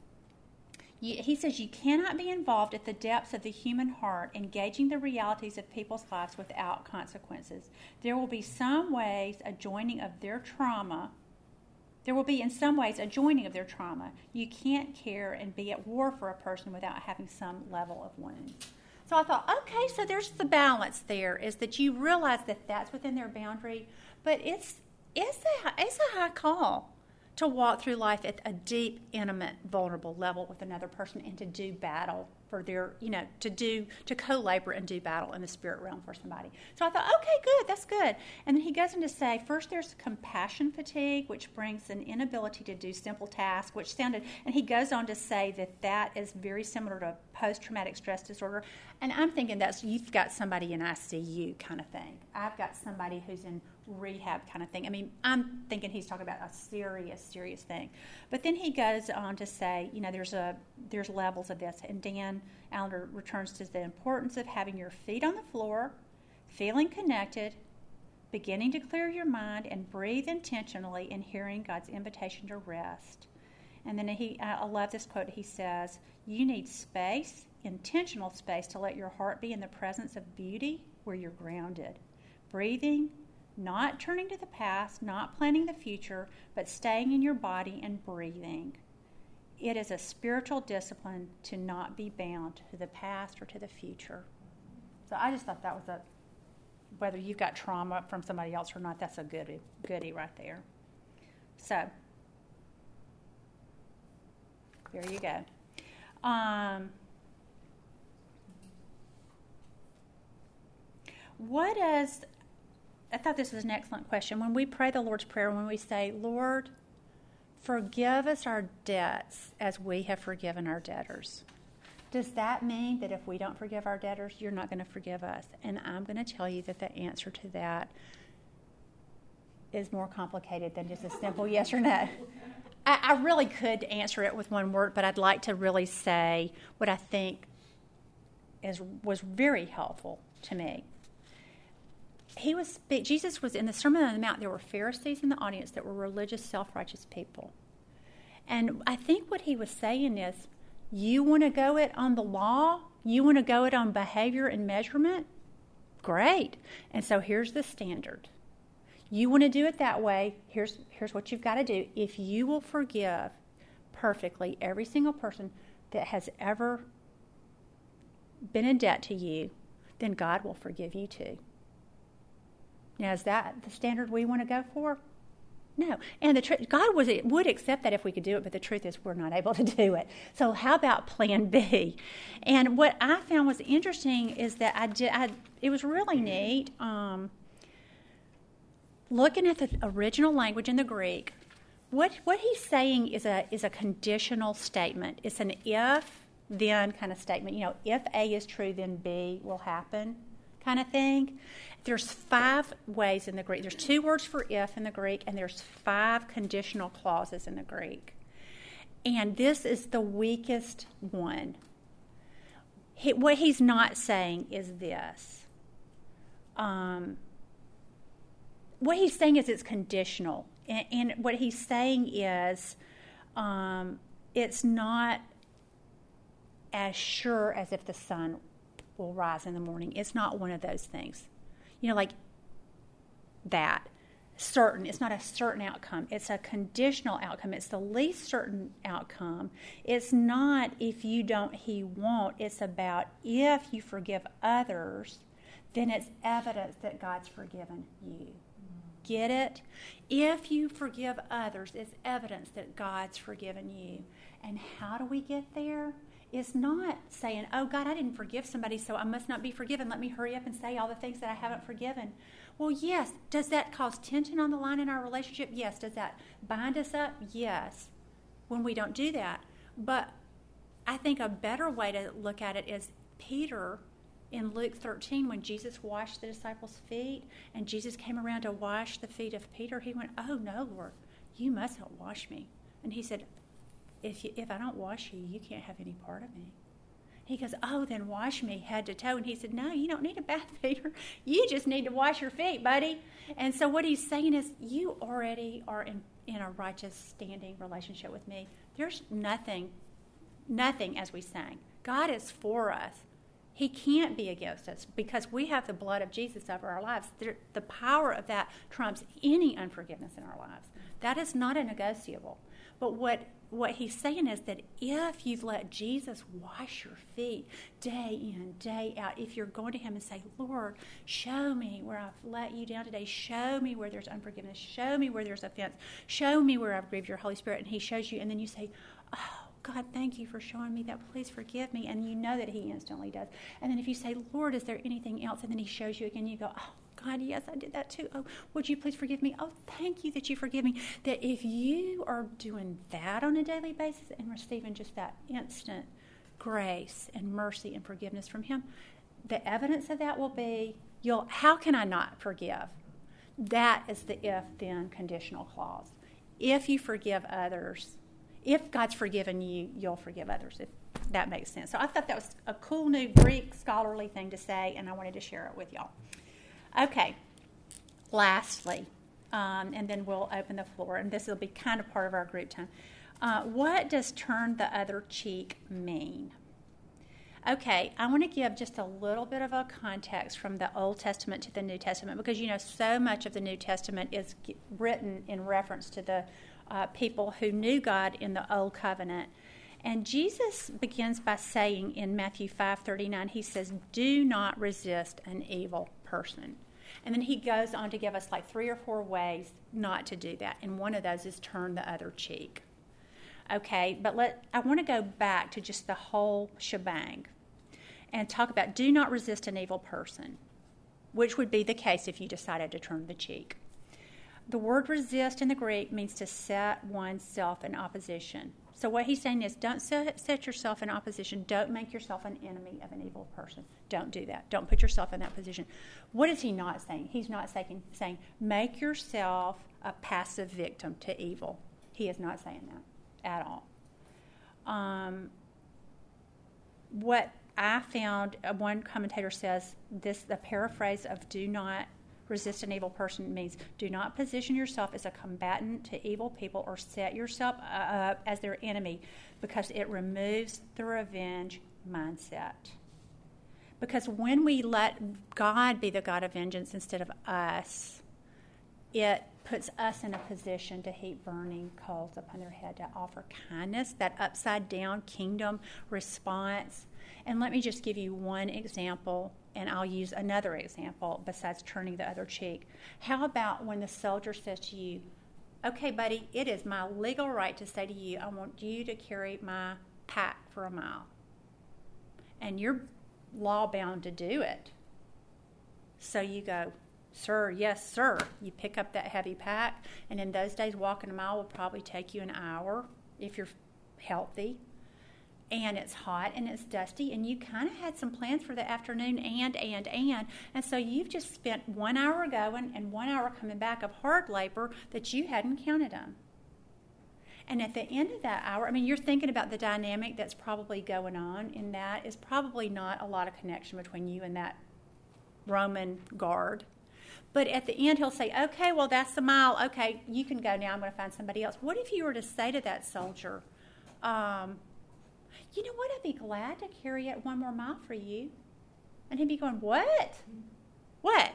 he says, you cannot be involved at the depths of the human heart, engaging the realities of people's lives without consequences. There will be some ways a joining of their trauma, there will be in some ways a joining of their trauma. You can't care and be at war for a person without having some level of wound. So I thought, okay, so there's the balance there, is that you realize that that's within their boundary, but it's it's a, it's a high call to walk through life at a deep, intimate, vulnerable level with another person and to do battle for their, you know, to do, to co-labor and do battle in the spirit realm for somebody. So I thought, okay, good, that's good. And then he goes on to say, first there's compassion fatigue, which brings an inability to do simple tasks, which sounded, and he goes on to say that that is very similar to post-traumatic stress disorder. And I'm thinking that's, you've got somebody in I C U kind of thing. I've got somebody who's in rehab kind of thing. I mean, I'm thinking he's talking about a serious, serious thing. But then he goes on to say, you know, there's a there's levels of this. And Dan Allender returns to the importance of having your feet on the floor, feeling connected, beginning to clear your mind, and breathe intentionally and hearing God's invitation to rest. And then he, I love this quote. He says, you need space, intentional space, to let your heart be in the presence of beauty where you're grounded. Breathing, not turning to the past, not planning the future, but staying in your body and breathing. It is a spiritual discipline to not be bound to the past or to the future. So I just thought that was a, whether you've got trauma from somebody else or not, that's a goodie, goodie right there. So, there you go. Um, what is... I thought this was an excellent question. When we pray the Lord's Prayer, when we say, Lord, forgive us our debts as we have forgiven our debtors, does that mean that if we don't forgive our debtors, you're not going to forgive us? And I'm going to tell you that the answer to that is more complicated than just a simple yes or no. I, I really could answer it with one word, but I'd like to really say what I think is was very helpful to me. He was Jesus was in the Sermon on the Mount. There were Pharisees in the audience that were religious, self-righteous people. And I think what he was saying is, you want to go it on the law? You want to go it on behavior and measurement? Great. And so here's the standard. You want to do it that way, here's here's what you've got to do. If you will forgive perfectly every single person that has ever been in debt to you, then God will forgive you too. Now, is that the standard we want to go for? No. And the tr- God was, would accept that if we could do it, but the truth is we're not able to do it. So how about plan B? And what I found was interesting is that I did, I, it was really neat. Um, looking at the original language in the Greek, what what he's saying is a is a conditional statement. It's an if, then kind of statement. You know, if A is true, then B will happen kind of thing. There's five ways in the Greek. There's two words for if in the Greek, and there's five conditional clauses in the Greek. And this is the weakest one. He, what he's not saying is this. Um, what he's saying is it's conditional. And, and what he's saying is um, it's not as sure as if the sun will rise in the morning. It's not one of those things. You know, like that. Certain. It's not a certain outcome. It's a conditional outcome. It's the least certain outcome. It's not if you don't, he won't. It's about if you forgive others, then it's evidence that God's forgiven you. Get it? If you forgive others, it's evidence that God's forgiven you. And how do we get there? It's not saying, oh, God, I didn't forgive somebody, so I must not be forgiven. Let me hurry up and say all the things that I haven't forgiven. Well, yes. Does that cause tension on the line in our relationship? Yes. Does that bind us up? Yes. When we don't do that. But I think a better way to look at it is Peter in Luke thirteen, when Jesus washed the disciples' feet and Jesus came around to wash the feet of Peter, he went, oh, no, Lord, you mustn't wash me. And he said, if you, if I don't wash you, you can't have any part of me. He goes, oh, then wash me head to toe. And he said, no, you don't need a bath, Peter. You just need to wash your feet, buddy. And so what he's saying is you already are in, in a righteous standing relationship with me. There's nothing, nothing as we sang. God is for us. He can't be against us because we have the blood of Jesus over our lives. The power of that trumps any unforgiveness in our lives. That is not a negotiable. But what, what he's saying is that if you've let Jesus wash your feet day in, day out, if you're going to him and say, Lord, show me where I've let you down today. Show me where there's unforgiveness. Show me where there's offense. Show me where I've grieved your Holy Spirit. And he shows you, and then you say, oh, God, thank you for showing me that. Please forgive me. And you know that he instantly does. And then if you say, Lord, is there anything else? And then he shows you again. You go, oh, God, yes, I did that too. Oh, would you please forgive me? Oh, thank you that you forgive me. That if you are doing that on a daily basis and receiving just that instant grace and mercy and forgiveness from him, the evidence of that will be, you'll. How can I not forgive? That is the if-then conditional clause. If you forgive others, if God's forgiven you, you'll forgive others, if that makes sense. So I thought that was a cool new Greek scholarly thing to say, and I wanted to share it with y'all. Okay, lastly, um, and then we'll open the floor, and this will be kind of part of our group time. Uh, what does turn the other cheek mean? Okay, I want to give just a little bit of a context from the Old Testament to the New Testament, because, you know, so much of the New Testament is written in reference to the Uh, people who knew God in the Old Covenant. And Jesus begins by saying in Matthew five thirty-nine, he says, do not resist an evil person. And then he goes on to give us like three or four ways not to do that. And one of those is turn the other cheek. Okay, but let I want to go back to just the whole shebang and talk about do not resist an evil person, which would be the case if you decided to turn the cheek. The word resist in the Greek means to set oneself in opposition. So what he's saying is don't set, set yourself in opposition. Don't make yourself an enemy of an evil person. Don't do that. Don't put yourself in that position. What is he not saying? He's not saying, saying make yourself a passive victim to evil. He is not saying that at all. Um, what I found, uh, one commentator says this, the paraphrase of do not resist an evil person means do not position yourself as a combatant to evil people or set yourself up as their enemy, because it removes the revenge mindset. Because when we let God be the God of vengeance instead of us, it puts us in a position to heap burning coals upon their head, to offer kindness, that upside-down kingdom response. And let me just give you one example, and I'll use another example besides turning the other cheek. How about when the soldier says to you, okay, buddy, it is my legal right to say to you, I want you to carry my pack for a mile. And you're law-bound to do it. So you go, sir, yes, sir. You pick up that heavy pack, and in those days, walking a mile will probably take you an hour if you're healthy. And it's hot and it's dusty, and you kind of had some plans for the afternoon and, and, and. And so you've just spent one hour going and one hour coming back of hard labor that you hadn't counted on. And at the end of that hour, I mean, you're thinking about the dynamic that's probably going on in that is probably not a lot of connection between you and that Roman guard. But at the end, he'll say, okay, well, that's the mile. Okay, you can go now. I'm going to find somebody else. What if you were to say to that soldier, um, you know what, I'd be glad to carry it one more mile for you. And he'd be going, what? What?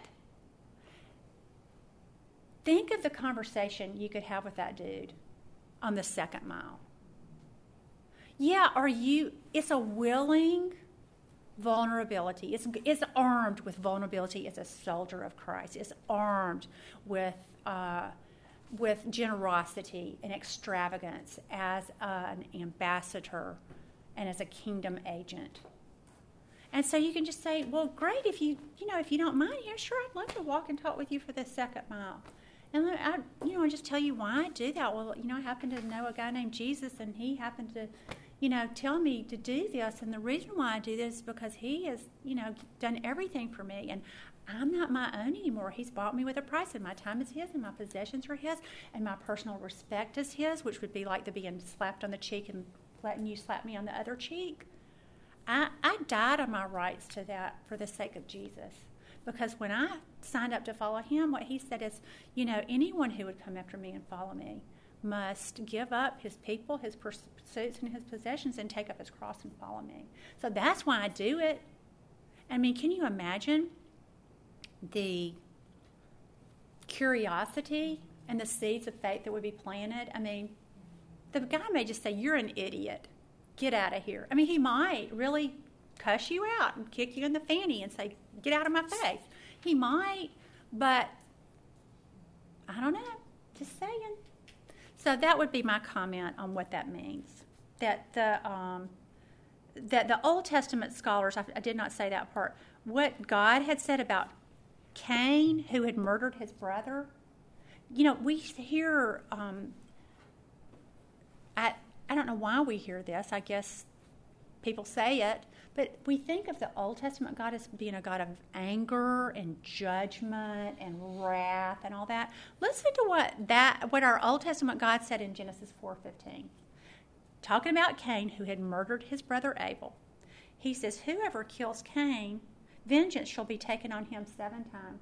Think of the conversation you could have with that dude on the second mile. Yeah, are you, it's a willing vulnerability. It's, it's armed with vulnerability as a soldier of Christ. It's armed with uh, with generosity and extravagance as an ambassador and as a kingdom agent. And so you can just say, well, great, if you, you know, if you don't mind, yeah, sure, I'd love to walk and talk with you for the second mile. And I, you know, I just tell you why I do that. Well, you know, I happen to know a guy named Jesus, and he happened to, you know, tell me to do this. And the reason why I do this is because he has, you know, done everything for me. And I'm not my own anymore. He's bought me with a price, and my time is his, and my possessions are his, and my personal respect is his, which would be like the being slapped on the cheek and letting you slap me on the other cheek. I, I died on my rights to that for the sake of Jesus. Because when I signed up to follow him, what he said is, you know, anyone who would come after me and follow me must give up his people, his pursuits, and his possessions and take up his cross and follow me. So that's why I do it. I mean, can you imagine the curiosity and the seeds of faith that would be planted? I mean, the guy may just say, you're an idiot. Get out of here. I mean, he might really cuss you out and kick you in the fanny and say, get out of my face. He might, but I don't know. Just saying. So that would be my comment on what that means. That the um, that the Old Testament scholars, I, I did not say that part, what God had said about Cain, who had murdered his brother, you know, we hear, um, I, I don't know why we hear this. I guess people say it. But we think of the Old Testament God as being a God of anger and judgment and wrath and all that. Listen to what that what our Old Testament God said in Genesis four fifteen. Talking about Cain, who had murdered his brother Abel. He says, whoever kills Cain, vengeance shall be taken on him seven times.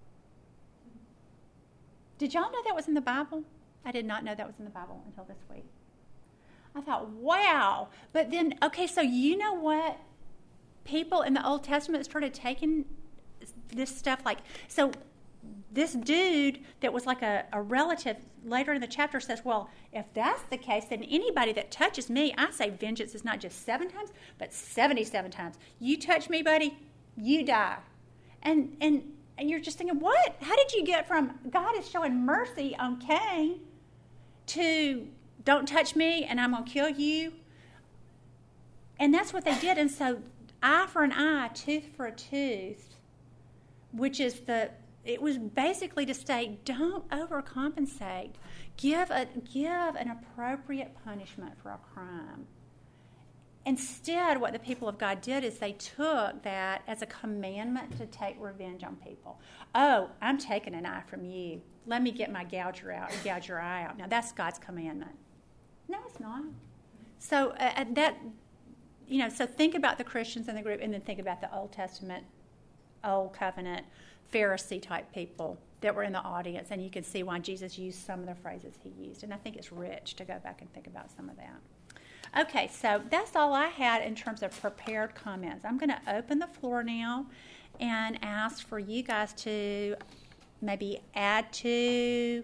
Did y'all know that was in the Bible? I did not know that was in the Bible until this week. I thought, wow. But then, okay, so you know what? People in the Old Testament started taking this stuff like, so this dude that was like a, a relative later in the chapter says, well, if that's the case, then anybody that touches me, I say vengeance is not just seven times, but seventy-seven times. You touch me, buddy, you die. And, and, and you're just thinking, what? How did you get from God is showing mercy on Cain to don't touch me and I'm going to kill you? And that's what they did. And so eye for an eye, tooth for a tooth, which is the, it was basically to state, don't overcompensate. Give a give an appropriate punishment for a crime. Instead, what the people of God did is they took that as a commandment to take revenge on people. Oh, I'm taking an eye from you. Let me get my gouger out and gouge your eye out. Now, that's God's commandment. No, it's not. So uh, that... You know, so think about the Christians in the group and then think about the Old Testament, Old Covenant, Pharisee-type people that were in the audience, and you can see why Jesus used some of the phrases he used. And I think it's rich to go back and think about some of that. Okay, so that's all I had in terms of prepared comments. I'm going to open the floor now and ask for you guys to maybe add to,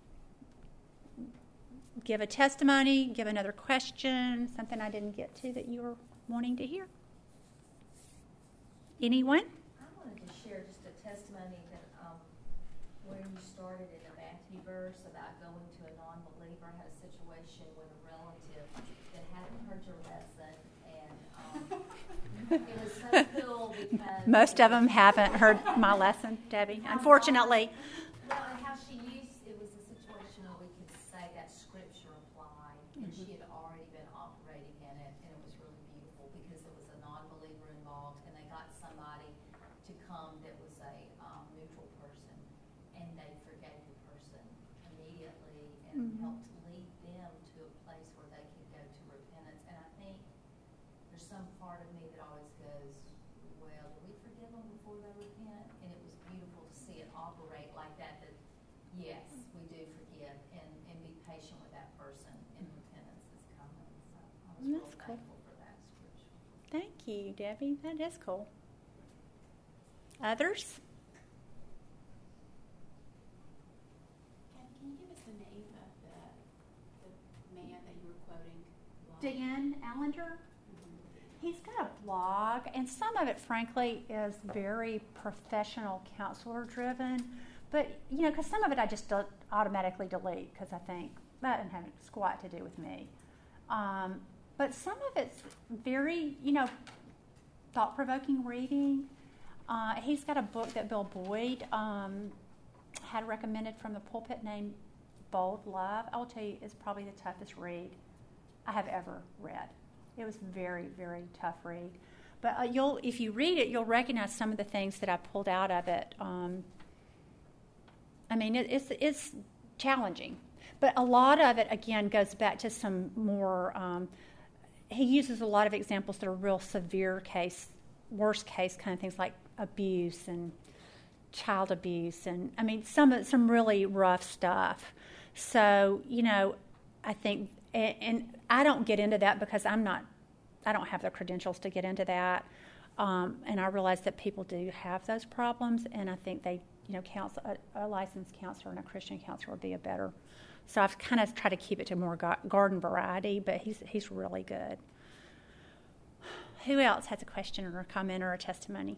give a testimony, give another question, something I didn't get to that you were wanting to hear. Anyone? I wanted to share just a testimony that um, where you started in the Matthew verse about going to a non-believer. I had a situation with a relative that hadn't heard your lesson, and um, it was so cool because most of them haven't heard my lesson, Debbie, unfortunately. Well, and how she used, it was a situation where we could say that scripture applied, and mm-hmm. she had already been operating in it, and it was really beautiful because there was a non-believer involved, and they got somebody to come that was a um, neutral person, and they forgave the person immediately and mm-hmm. helped lead them to a place where they could go to repentance. And I think there's some part of me that always goes, well, do we forgive them before they repent? And it was beautiful to see it operate like that, that yes, we do forgive and, and be patient with that person, and repentance is coming. So I was That's real cool. thankful for that scripture. Thank you, Debbie. That is cool. Others? Kathy, can you give us the name of the, the man that you were quoting? Dan Allender. Mm-hmm. He's got a blog, and some of it, frankly, is very professional counselor driven. But, you know, because some of it I just do- automatically delete because I think that doesn't have squat to do with me. Um, but some of it's very, you know, thought-provoking reading. Uh, he's got a book that Bill Boyd um, had recommended from the pulpit named Bold Love. I will tell you, it's probably the toughest read I have ever read. It was very, very tough read. But uh, you'll, if you read it, you'll recognize some of the things that I pulled out of it. Um, I mean, it, it's it's challenging. But a lot of it, again, goes back to some more, um, he uses a lot of examples that are real severe case, worst case kind of things like abuse and child abuse. And, I mean, some some really rough stuff. So, you know, I think, and, and I don't get into that because I'm not, I don't have the credentials to get into that. Um, and I realize that people do have those problems, and I think they, you know, counsel, a, a licensed counselor and a Christian counselor would be a better. So I've kind of tried to keep it to more ga- garden variety, but he's he's really good. Who else has a question or a comment or a testimony?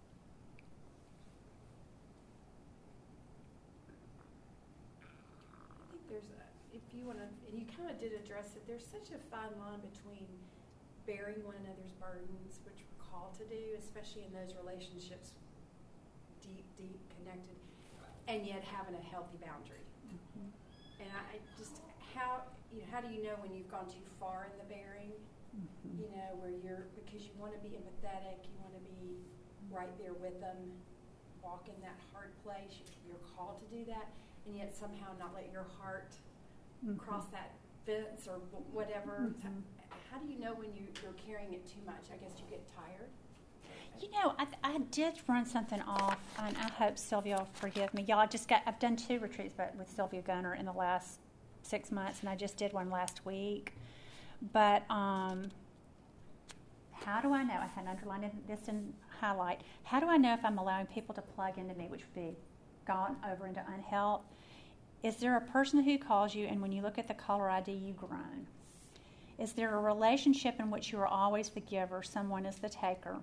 I think there's, a, if you want to, and you kind of did address it, there's such a fine line between bearing one another's burdens, which we're called to do, especially in those relationships, deep, deep connected, and yet having a healthy boundary. Mm-hmm. And I just, how, you know, how do you know when you've gone too far in the bearing? Mm-hmm. You know, where you're, because you want to be empathetic, you want to be right there with them, walk in that hard place, you're called to do that, and yet somehow not let your heart mm-hmm. cross that fence or whatever. Mm-hmm. How do you know when you, you're carrying it too much? I guess you get tired. You know, I, I did run something off, and I hope Sylvia will forgive me. Y'all, I just got, I've done two retreats but with Sylvia Gunner in the last six months, and I just did one last week. But um, how do I know? I had underlined this in highlight. How do I know if I'm allowing people to plug into me, which would be gone over into unhealth? Is there a person who calls you, and when you look at the caller I D, you groan? Is there a relationship in which you are always the giver, someone is the taker?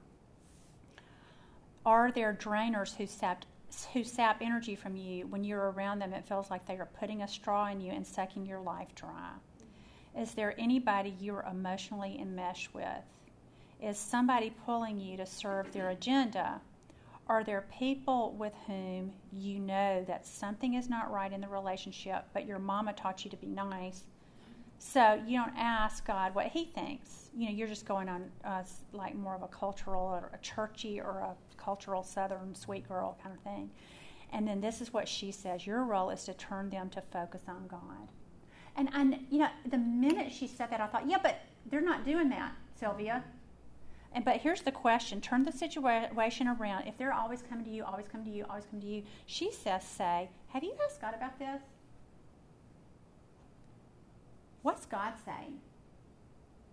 Are there drainers who sap, who sap energy from you? When you're around them, it feels like they are putting a straw in you and sucking your life dry. Is there anybody you're emotionally enmeshed with? Is somebody pulling you to serve their agenda? Are there people with whom you know that something is not right in the relationship, but your mama taught you to be nice? So you don't ask God what he thinks. You know, you're just going on uh, like more of a cultural or a churchy or a cultural southern sweet girl kind of thing. And then this is what she says. Your role is to turn them to focus on God. And, and you know, the minute she said that, I thought, yeah, but they're not doing that, Sylvia. And but here's the question. Turn the situation around. If they're always coming to you, always coming to you, always coming to you, she says, say, have you asked God about this? What's God saying?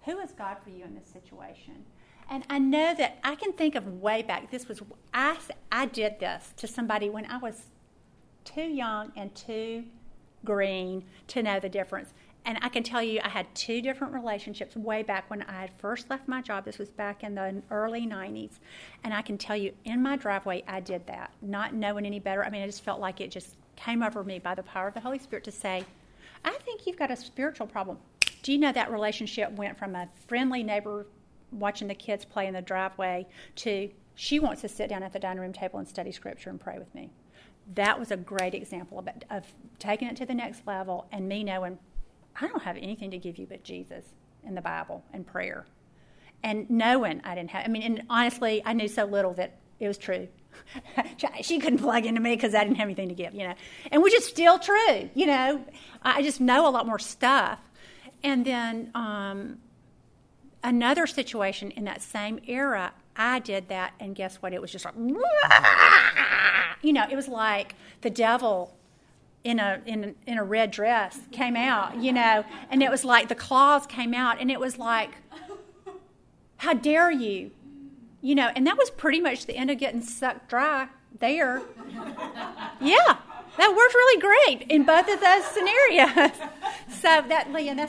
Who is God for you in this situation? And I know that I can think of way back. This was I. I did this to somebody when I was too young and too green to know the difference. And I can tell you, I had two different relationships way back when I had first left my job. This was back in the early nineties. And I can tell you, in my driveway, I did that, not knowing any better. I mean, I just felt like it just came over me by the power of the Holy Spirit to say, I think you've got a spiritual problem. Do you know that relationship went from a friendly neighbor watching the kids play in the driveway to she wants to sit down at the dining room table and study Scripture and pray with me. That was a great example of, it, of taking it to the next level and me knowing, I don't have anything to give you but Jesus and the Bible and prayer. And knowing I didn't have, I mean, and honestly, I knew so little that it was true. She couldn't plug into me because I didn't have anything to give, you know. And which is still true, you know. I just know a lot more stuff. And then um, another situation in that same era, I did that, and guess what? It was just like, you know, it was like the devil in a in in a red dress came out, you know, and it was like the claws came out, and it was like, how dare you, you know, and that was pretty much the end of getting sucked dry there. Yeah, that worked really great in both of those scenarios. So that, Leah, that's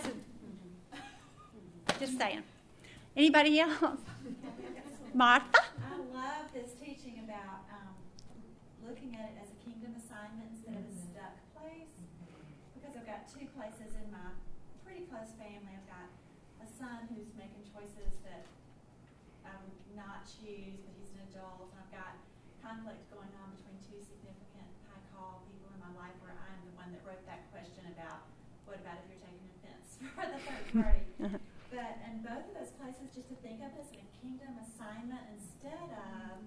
a, just saying. Anybody else? Martha? I love this teaching about um, looking at it as a kingdom assignment instead of a stuck place. Because I've got two places in my pretty close family. I've got a son who's making choices that I would not choose, but he's an adult. And I've got conflict going on between two significant high-call people in my life where I'm the one that wrote that question about what about if you're taking offense for the third party. But in both of those places, just to think of it as a kingdom assignment instead of,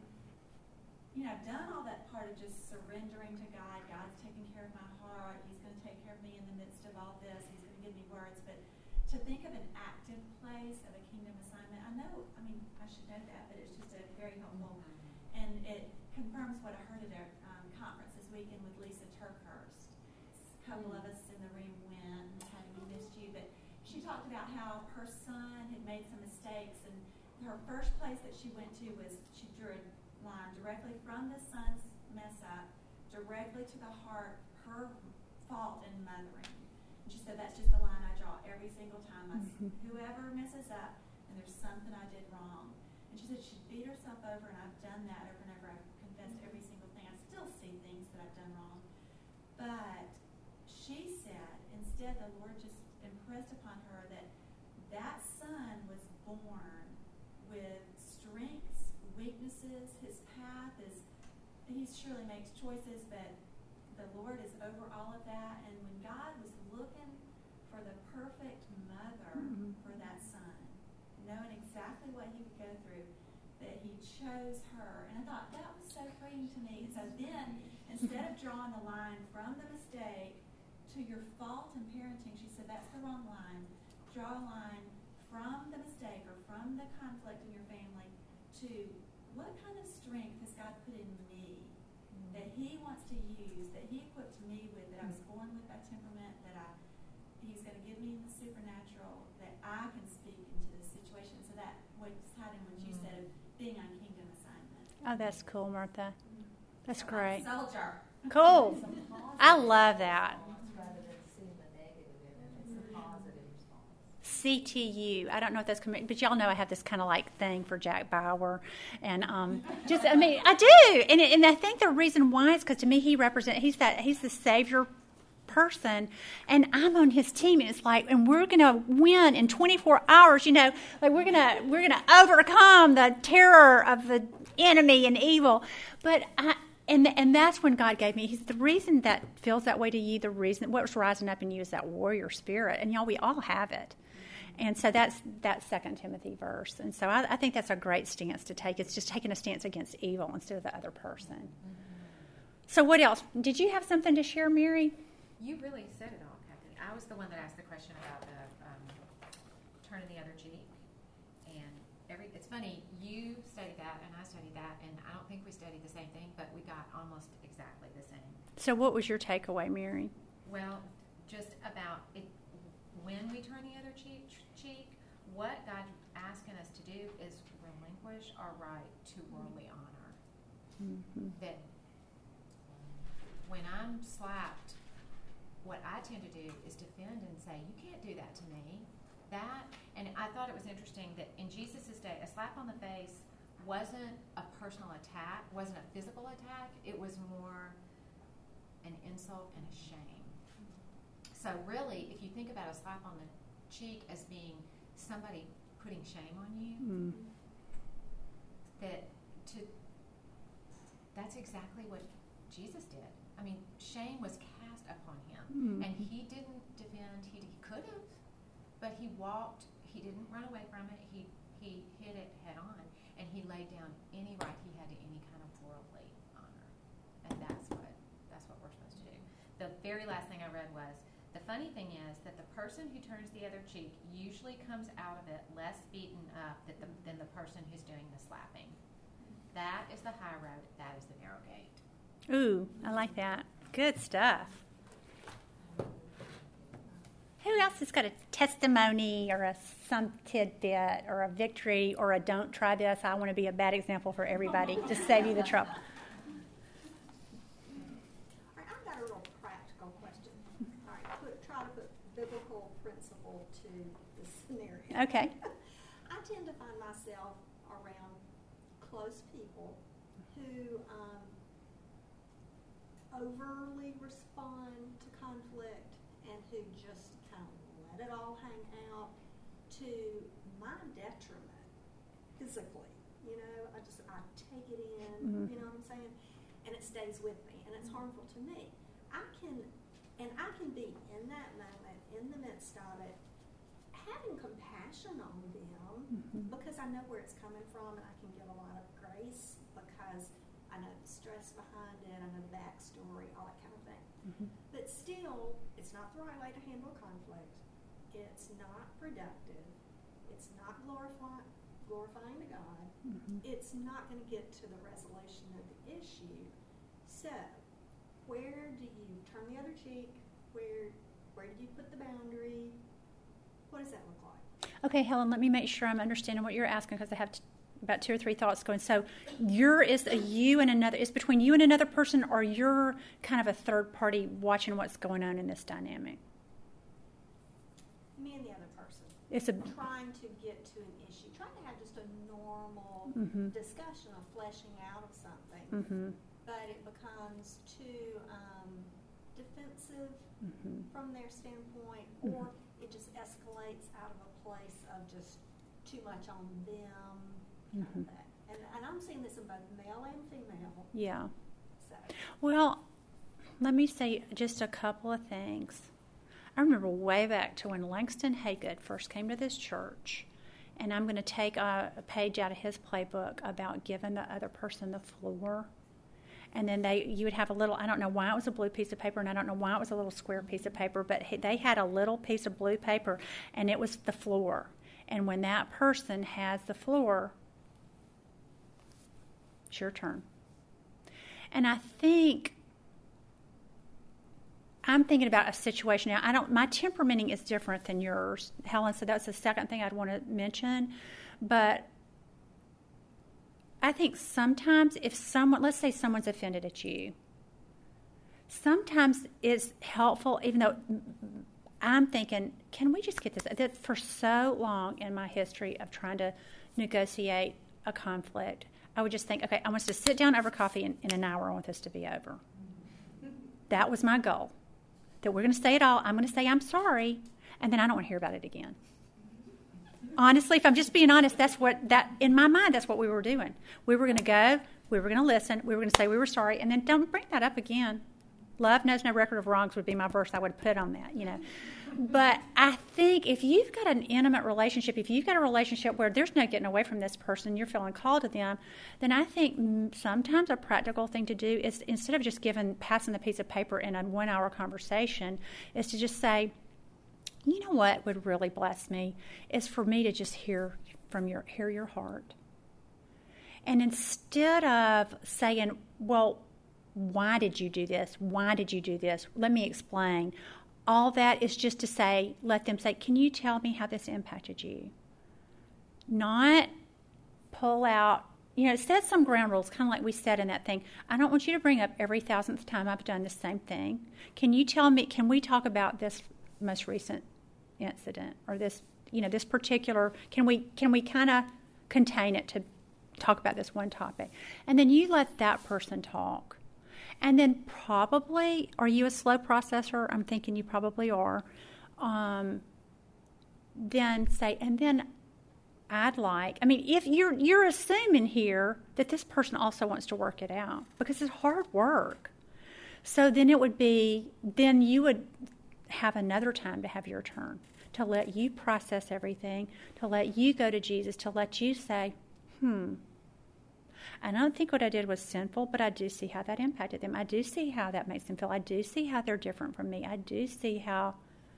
you know, I've done all that part of just surrendering to God. God's taking care of my heart. He's going to take care of me in the midst of all this. He's going to give me words. But to think of an active place of a kingdom assignment, I know, I mean, I should know that, but it's just a very helpful. And it confirms what I heard at our um, conference this weekend with Lisa Turkhurst. A couple of us in the room went, and having we missed you, but she talked about how her son had made some mistakes, and her first place that she went to was she drew a line directly from the son's mess up, directly to the heart, her fault in mothering. And she said, that's just the line I draw every single time. I, mm-hmm. Whoever messes up, and there's something I did wrong. And she said she beat herself over, and I've done that over and over. I've confessed every single thing. I still see things that I've done wrong. But she said, instead, the Lord just impressed upon her that that son was born with strengths, weaknesses. His path is, he surely makes choices, but the Lord is over all of that. And when God was looking for the perfect mother mm-hmm. for that son, knowing exactly what he would go through, that he chose her. And I thought, that was so freeing to me. And so then, instead of drawing the line from the mistake to your fault in parenting, she said, that's the wrong line. Draw a line from the mistake or from the conflict in your family to what kind of strength has God put in me mm-hmm. that he wants to use, that he equipped me with, that I was born with by temperament, that I he's going to give me in the supernatural, that I can speak into this situation. So that what's tied in what you mm-hmm. said of being on kingdom assignment. Oh, that's cool, Martha. That's so great. Soldier. Cool. I love that. C T U. I don't know if that's coming, but y'all know I have this kind of like thing for Jack Bauer, and um, just I mean I do, and and I think the reason why is because to me he represents he's that he's the savior person, and I'm on his team, and it's like, and we're gonna win in twenty-four hours, you know, like we're gonna we're gonna overcome the terror of the enemy and evil, but I. And and that's when God gave me. He's the reason that feels that way to you. The reason what's rising up in you is that warrior spirit, and y'all, we all have it. And so that's that Second Timothy verse. And so I, I think that's a great stance to take. It's just taking a stance against evil instead of the other person. Mm-hmm. So what else? Did you have something to share, Mary? You really said it all, Kathy. I was the one that asked the question about the um, turning the other cheek. And every it's funny, you studied that and I studied that, and I don't think we studied the same thing, but we got almost exactly the same. So what was your takeaway, Mary? Well, just about it, when we turn the other cheek, cheek, what God's asking us to do is relinquish our right to worldly honor. Mm-hmm. That when I'm slapped, what I tend to do is defend and say, you can't do that to me. That, and I thought it was interesting that in Jesus' day, a slap on the face wasn't a personal attack, wasn't a physical attack. It was more an insult and a shame. So really, if you think about a slap on the cheek as being somebody putting shame on you, Mm. that to that's exactly what Jesus did. I mean, shame was cast upon him, Mm. and he didn't defend. He, he could have, but he walked. He didn't run away from it. He he hit it head on, and he laid down any right he had to any kind of worldly honor, and that's what that's what we're supposed to do. The very last thing I read was, the funny thing is that the person who turns the other cheek usually comes out of it less beaten up than the, than the person who's doing the slapping. That is the high road. That is the narrow gate. Ooh, I like that. Good stuff. Who else has got a testimony or a some tidbit or a victory or a don't try this? I want to be a bad example for everybody to save you the trouble. All right, I've got a real practical question. All right, put, try to put biblical principle to the scenario. Okay. I tend to find myself around close people who um, overly respond to conflict and who just kind of let it all hang out to my detriment physically. You know, I just, I take it in, Mhm. you know what I'm saying? And it stays with me, and it's harmful to me. I can, and I can be in that moment, in the midst of it, having compassion on them Mhm. because I know where it's coming from, and I can give a lot of grace because I know the stress behind it, I know the backstory, all that kind of thing. Mhm. But still, it's not the right way to handle conflict. It's not productive. It's not glorifying, glorifying to God. Mhm. It's not going to get to the resolution of the issue. So, where do you turn the other cheek? Where, where do you put the boundary? What does that look like? Okay, Helen, let me make sure I'm understanding what you're asking because I have t- about two or three thoughts going. So you're is a you and another, is between you and another person, or you're kind of a third party watching what's going on in this dynamic? Me and the other person. It's a Trying to get to an issue. Trying to have just a normal Mhm. discussion of fleshing out of something. Mhm. But it becomes too um, defensive Mhm. from their standpoint, Mhm. or it just escalates out of a place of just too much on them, kind Mhm. of thing. And, and I'm seeing this in both male and female. Yeah. So, Well, let me say just a couple of things. I remember way back to when Langston Haygood first came to this church, and I'm going to take a, a page out of his playbook about giving the other person the floor. And then they, you would have a little, I don't know why it was a blue piece of paper, and I don't know why it was a little square piece of paper, but he, they had a little piece of blue paper, and it was the floor. And when that person has the floor, it's your turn. And I think, I'm thinking about a situation now. I don't, my temperamenting is different than yours, Helen, so that's the second thing I'd want to mention. But I think sometimes if someone, let's say someone's offended at you, sometimes it's helpful, even though I'm thinking, can we just get this? That for so long in my history of trying to negotiate a conflict, I would just think, okay, I want us to sit down over coffee in, in an hour. I want this to be over. That was my goal. That we're going to say it all. I'm going to say I'm sorry, and then I don't want to hear about it again. Honestly, if I'm just being honest, that's what, that in my mind, that's what we were doing. We were going to go, we were going to listen, we were going to say we were sorry, and then don't bring that up again. Love knows no record of wrongs would be my verse I would put on that, you know. But I think if you've got an intimate relationship, if you've got a relationship where there's no getting away from this person, you're feeling called to them, then I think sometimes a practical thing to do is, instead of just giving, passing the piece of paper in a one-hour conversation, is to just say, you know what would really bless me is for me to just hear from your hear your heart. And instead of saying, well, why did you do this? Why did you do this? Let me explain. All that is just to say, let them say, can you tell me how this impacted you? not pull out, you know, set some ground rules, kind of like we said in that thing. I don't want you to bring up every thousandth time I've done the same thing. Can you tell me, can we talk about this most recent incident or this, you know, this particular, can we, can we kind of contain it to talk about this one topic? And then you let that person talk. And then probably, are you a slow processor? I'm thinking you probably are. Um, then say, and then I'd like, I mean, if you're you're assuming here that this person also wants to work it out because it's hard work. So then it would be, then you would have another time to have your turn, to let you process everything, to let you go to Jesus, to let you say, hmm, I don't think what I did was sinful, but I do see how that impacted them. I do see how that makes them feel. I do see how they're different from me. I do see how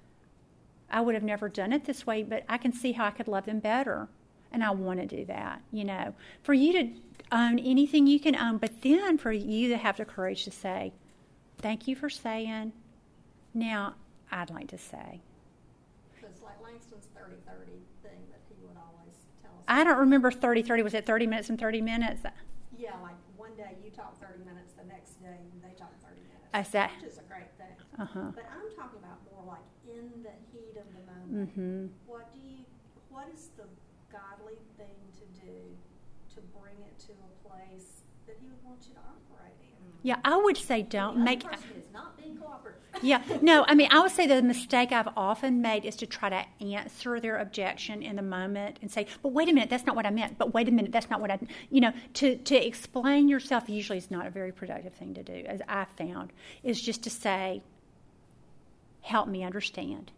I would have never done it this way, but I can see how I could love them better. And I want to do that, you know. For you to own anything you can own, but then for you to have the courage to say, thank you for saying, now I'd like to say. It's like Langston's thirty thirty thing that he would always tell us. I don't remember thirty thirty. Was it thirty minutes and thirty minutes? Yeah, like one day you talk thirty minutes, the next day they talk thirty minutes. I said, which is a great thing. Uh-huh. But I'm talking about more like in the heat of the moment. Mm-hmm. What do you, what is the godly thing to do to bring it to a place that he would want you to operate in? Yeah, I would say don't the make... other person is not being cooperative. Yeah, no, I mean, I would say the mistake I've often made is to try to answer their objection in the moment and say, but wait a minute, that's not what I meant. But wait a minute, that's not what I... You know, to, to explain yourself usually is not a very productive thing to do, as I found, is just to say, help me understand.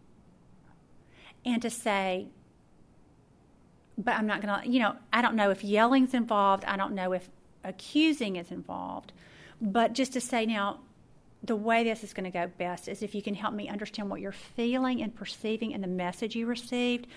And to say, but I'm not going to, you know, I don't know if yelling's involved. I don't know if accusing is involved. But just to say now, the way this is going to go best is if you can help me understand what you're feeling and perceiving and the message you received.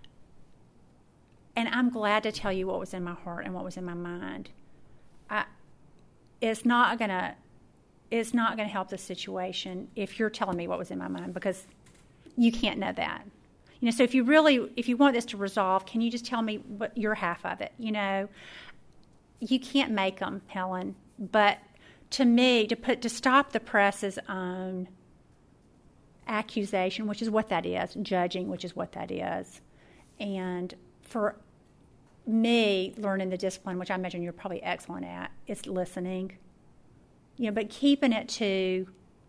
And I'm glad to tell you what was in my heart and what was in my mind. I, it's not going to, it's not going to help the situation if you're telling me what was in my mind, because you can't know that. You know, so if you really, if you want this to resolve, can you just tell me what your half of it? You know, you can't make them, Helen. But to me, to put to stop the press's own accusation, which is what that is, judging, which is what that is, and for me, learning the discipline, which I imagine you're probably excellent at, is listening. You know, but keeping it to,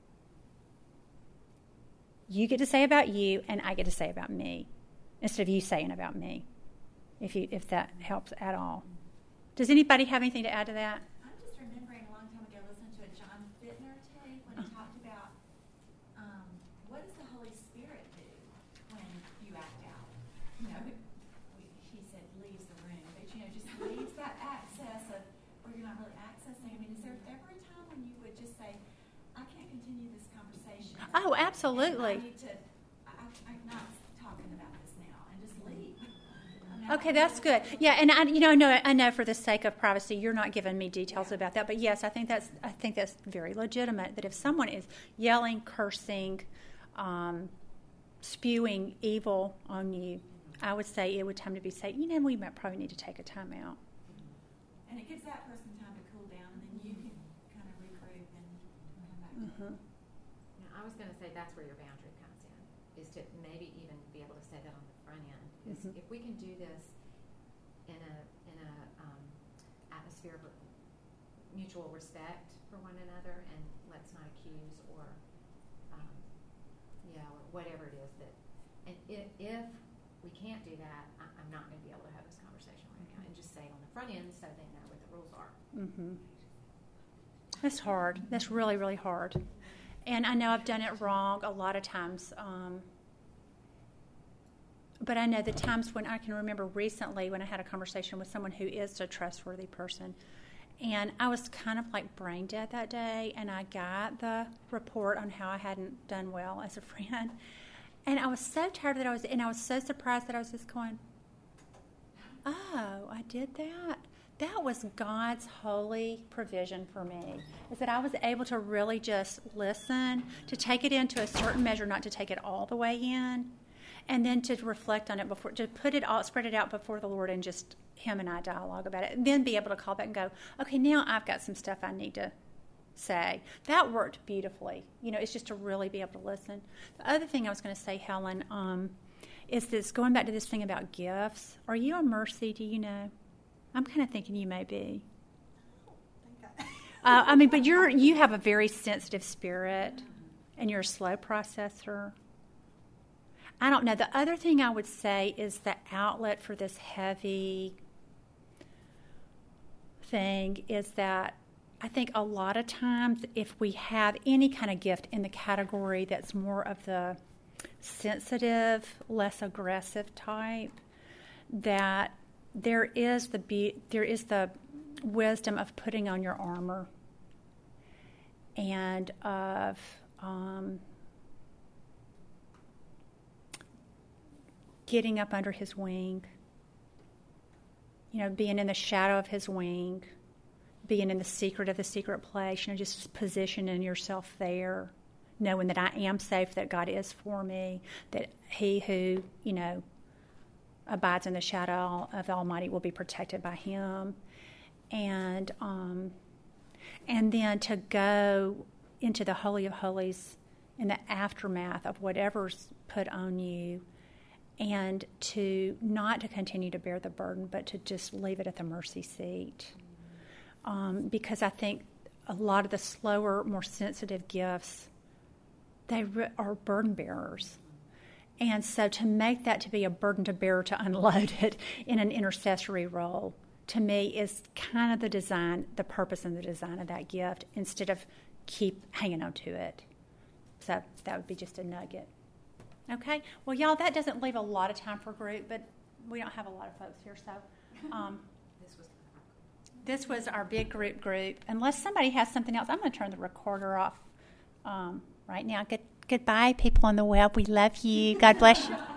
you get to say about you, and I get to say about me, instead of you saying about me, if you if that helps at all. Does anybody have anything to add to that? I'm just remembering a long time ago listening to a John Fittner tape when he talked about um, what does the Holy Spirit do when you act out? You know, we, he said leaves the room, but you know, just leaves that access of where you're not really accessing. I mean, is there ever a time when you would just say, I can't continue this conversation? Oh, absolutely. I need to, I, I'm not talking about this now, and just leave. Okay, that's good. Yeah, and I, you know, I know, I know for the sake of privacy, you're not giving me details Yeah. about that. But yes, I think that's, I think that's very legitimate. That if someone is yelling, cursing, um, spewing evil on you, I would say it would time to be say, you know, we might probably need to take a time out. And it gives that person time to cool down, and then you can kind of regroup and come back. Mm-hmm. Now, I was going to say that's where your boundary comes in, is to maybe even be able to say that on the front end. Is Mhm. if we can do this in a in a um, atmosphere of mutual respect for one another, and let's not accuse or um, yeah, or whatever it is that. And if, if we can't do that, I, I'm not going to be able to have this conversation right now, and just say it on the front end so they know what the rules are. Mm-hmm. That's hard. That's really, really hard. And I know I've done it wrong a lot of times. Um, but I know the times when I can remember recently when I had a conversation with someone who is a trustworthy person. And I was kind of like brain dead that day. And I got the report on how I hadn't done well as a friend. And I was so tired that I was, and I was so surprised that I was just going, oh, I did that. That was God's holy provision for me, is that I was able to really just listen, to take it into a certain measure, not to take it all the way in, and then to reflect on it before, to put it all, spread it out before the Lord, and just him and I dialogue about it. And then be able to call back and go, okay, now I've got some stuff I need to say. That worked beautifully. You know, it's just to really be able to listen. The other thing I was going to say, Helen, um, is this, going back to this thing about gifts. Are you a Mercy? Do you know? I'm kind of thinking you may be. Uh, I mean, but you're you have a very sensitive spirit, and you're a slow processor. I don't know. The other thing I would say is the outlet for this heavy thing is that I think a lot of times if we have any kind of gift in the category that's more of the sensitive, less aggressive type, that there is the be- there is the wisdom of putting on your armor and of um, getting up under his wing, you know, being in the shadow of his wing, being in the secret of the secret place, you know, just positioning yourself there, knowing that I am safe, that God is for me, that he who, you know, abides in the shadow of the Almighty will be protected by him. And um, and then to go into the Holy of Holies in the aftermath of whatever's put on you, and to not to continue to bear the burden, but to just leave it at the mercy seat. Um, because I think a lot of the slower, more sensitive gifts, they re- are burden bearers. And so to make that to be a burden to bear, to unload it in an intercessory role, to me is kind of the design, the purpose and the design of that gift, instead of keep hanging on to it. So that would be just a nugget. Okay? Well, y'all, that doesn't leave a lot of time for group, but we don't have a lot of folks here, so um, This was this was our big group group. Unless somebody has something else, I'm going to turn the recorder off um, right now. Good, goodbye, people on the web. We love you. God bless you.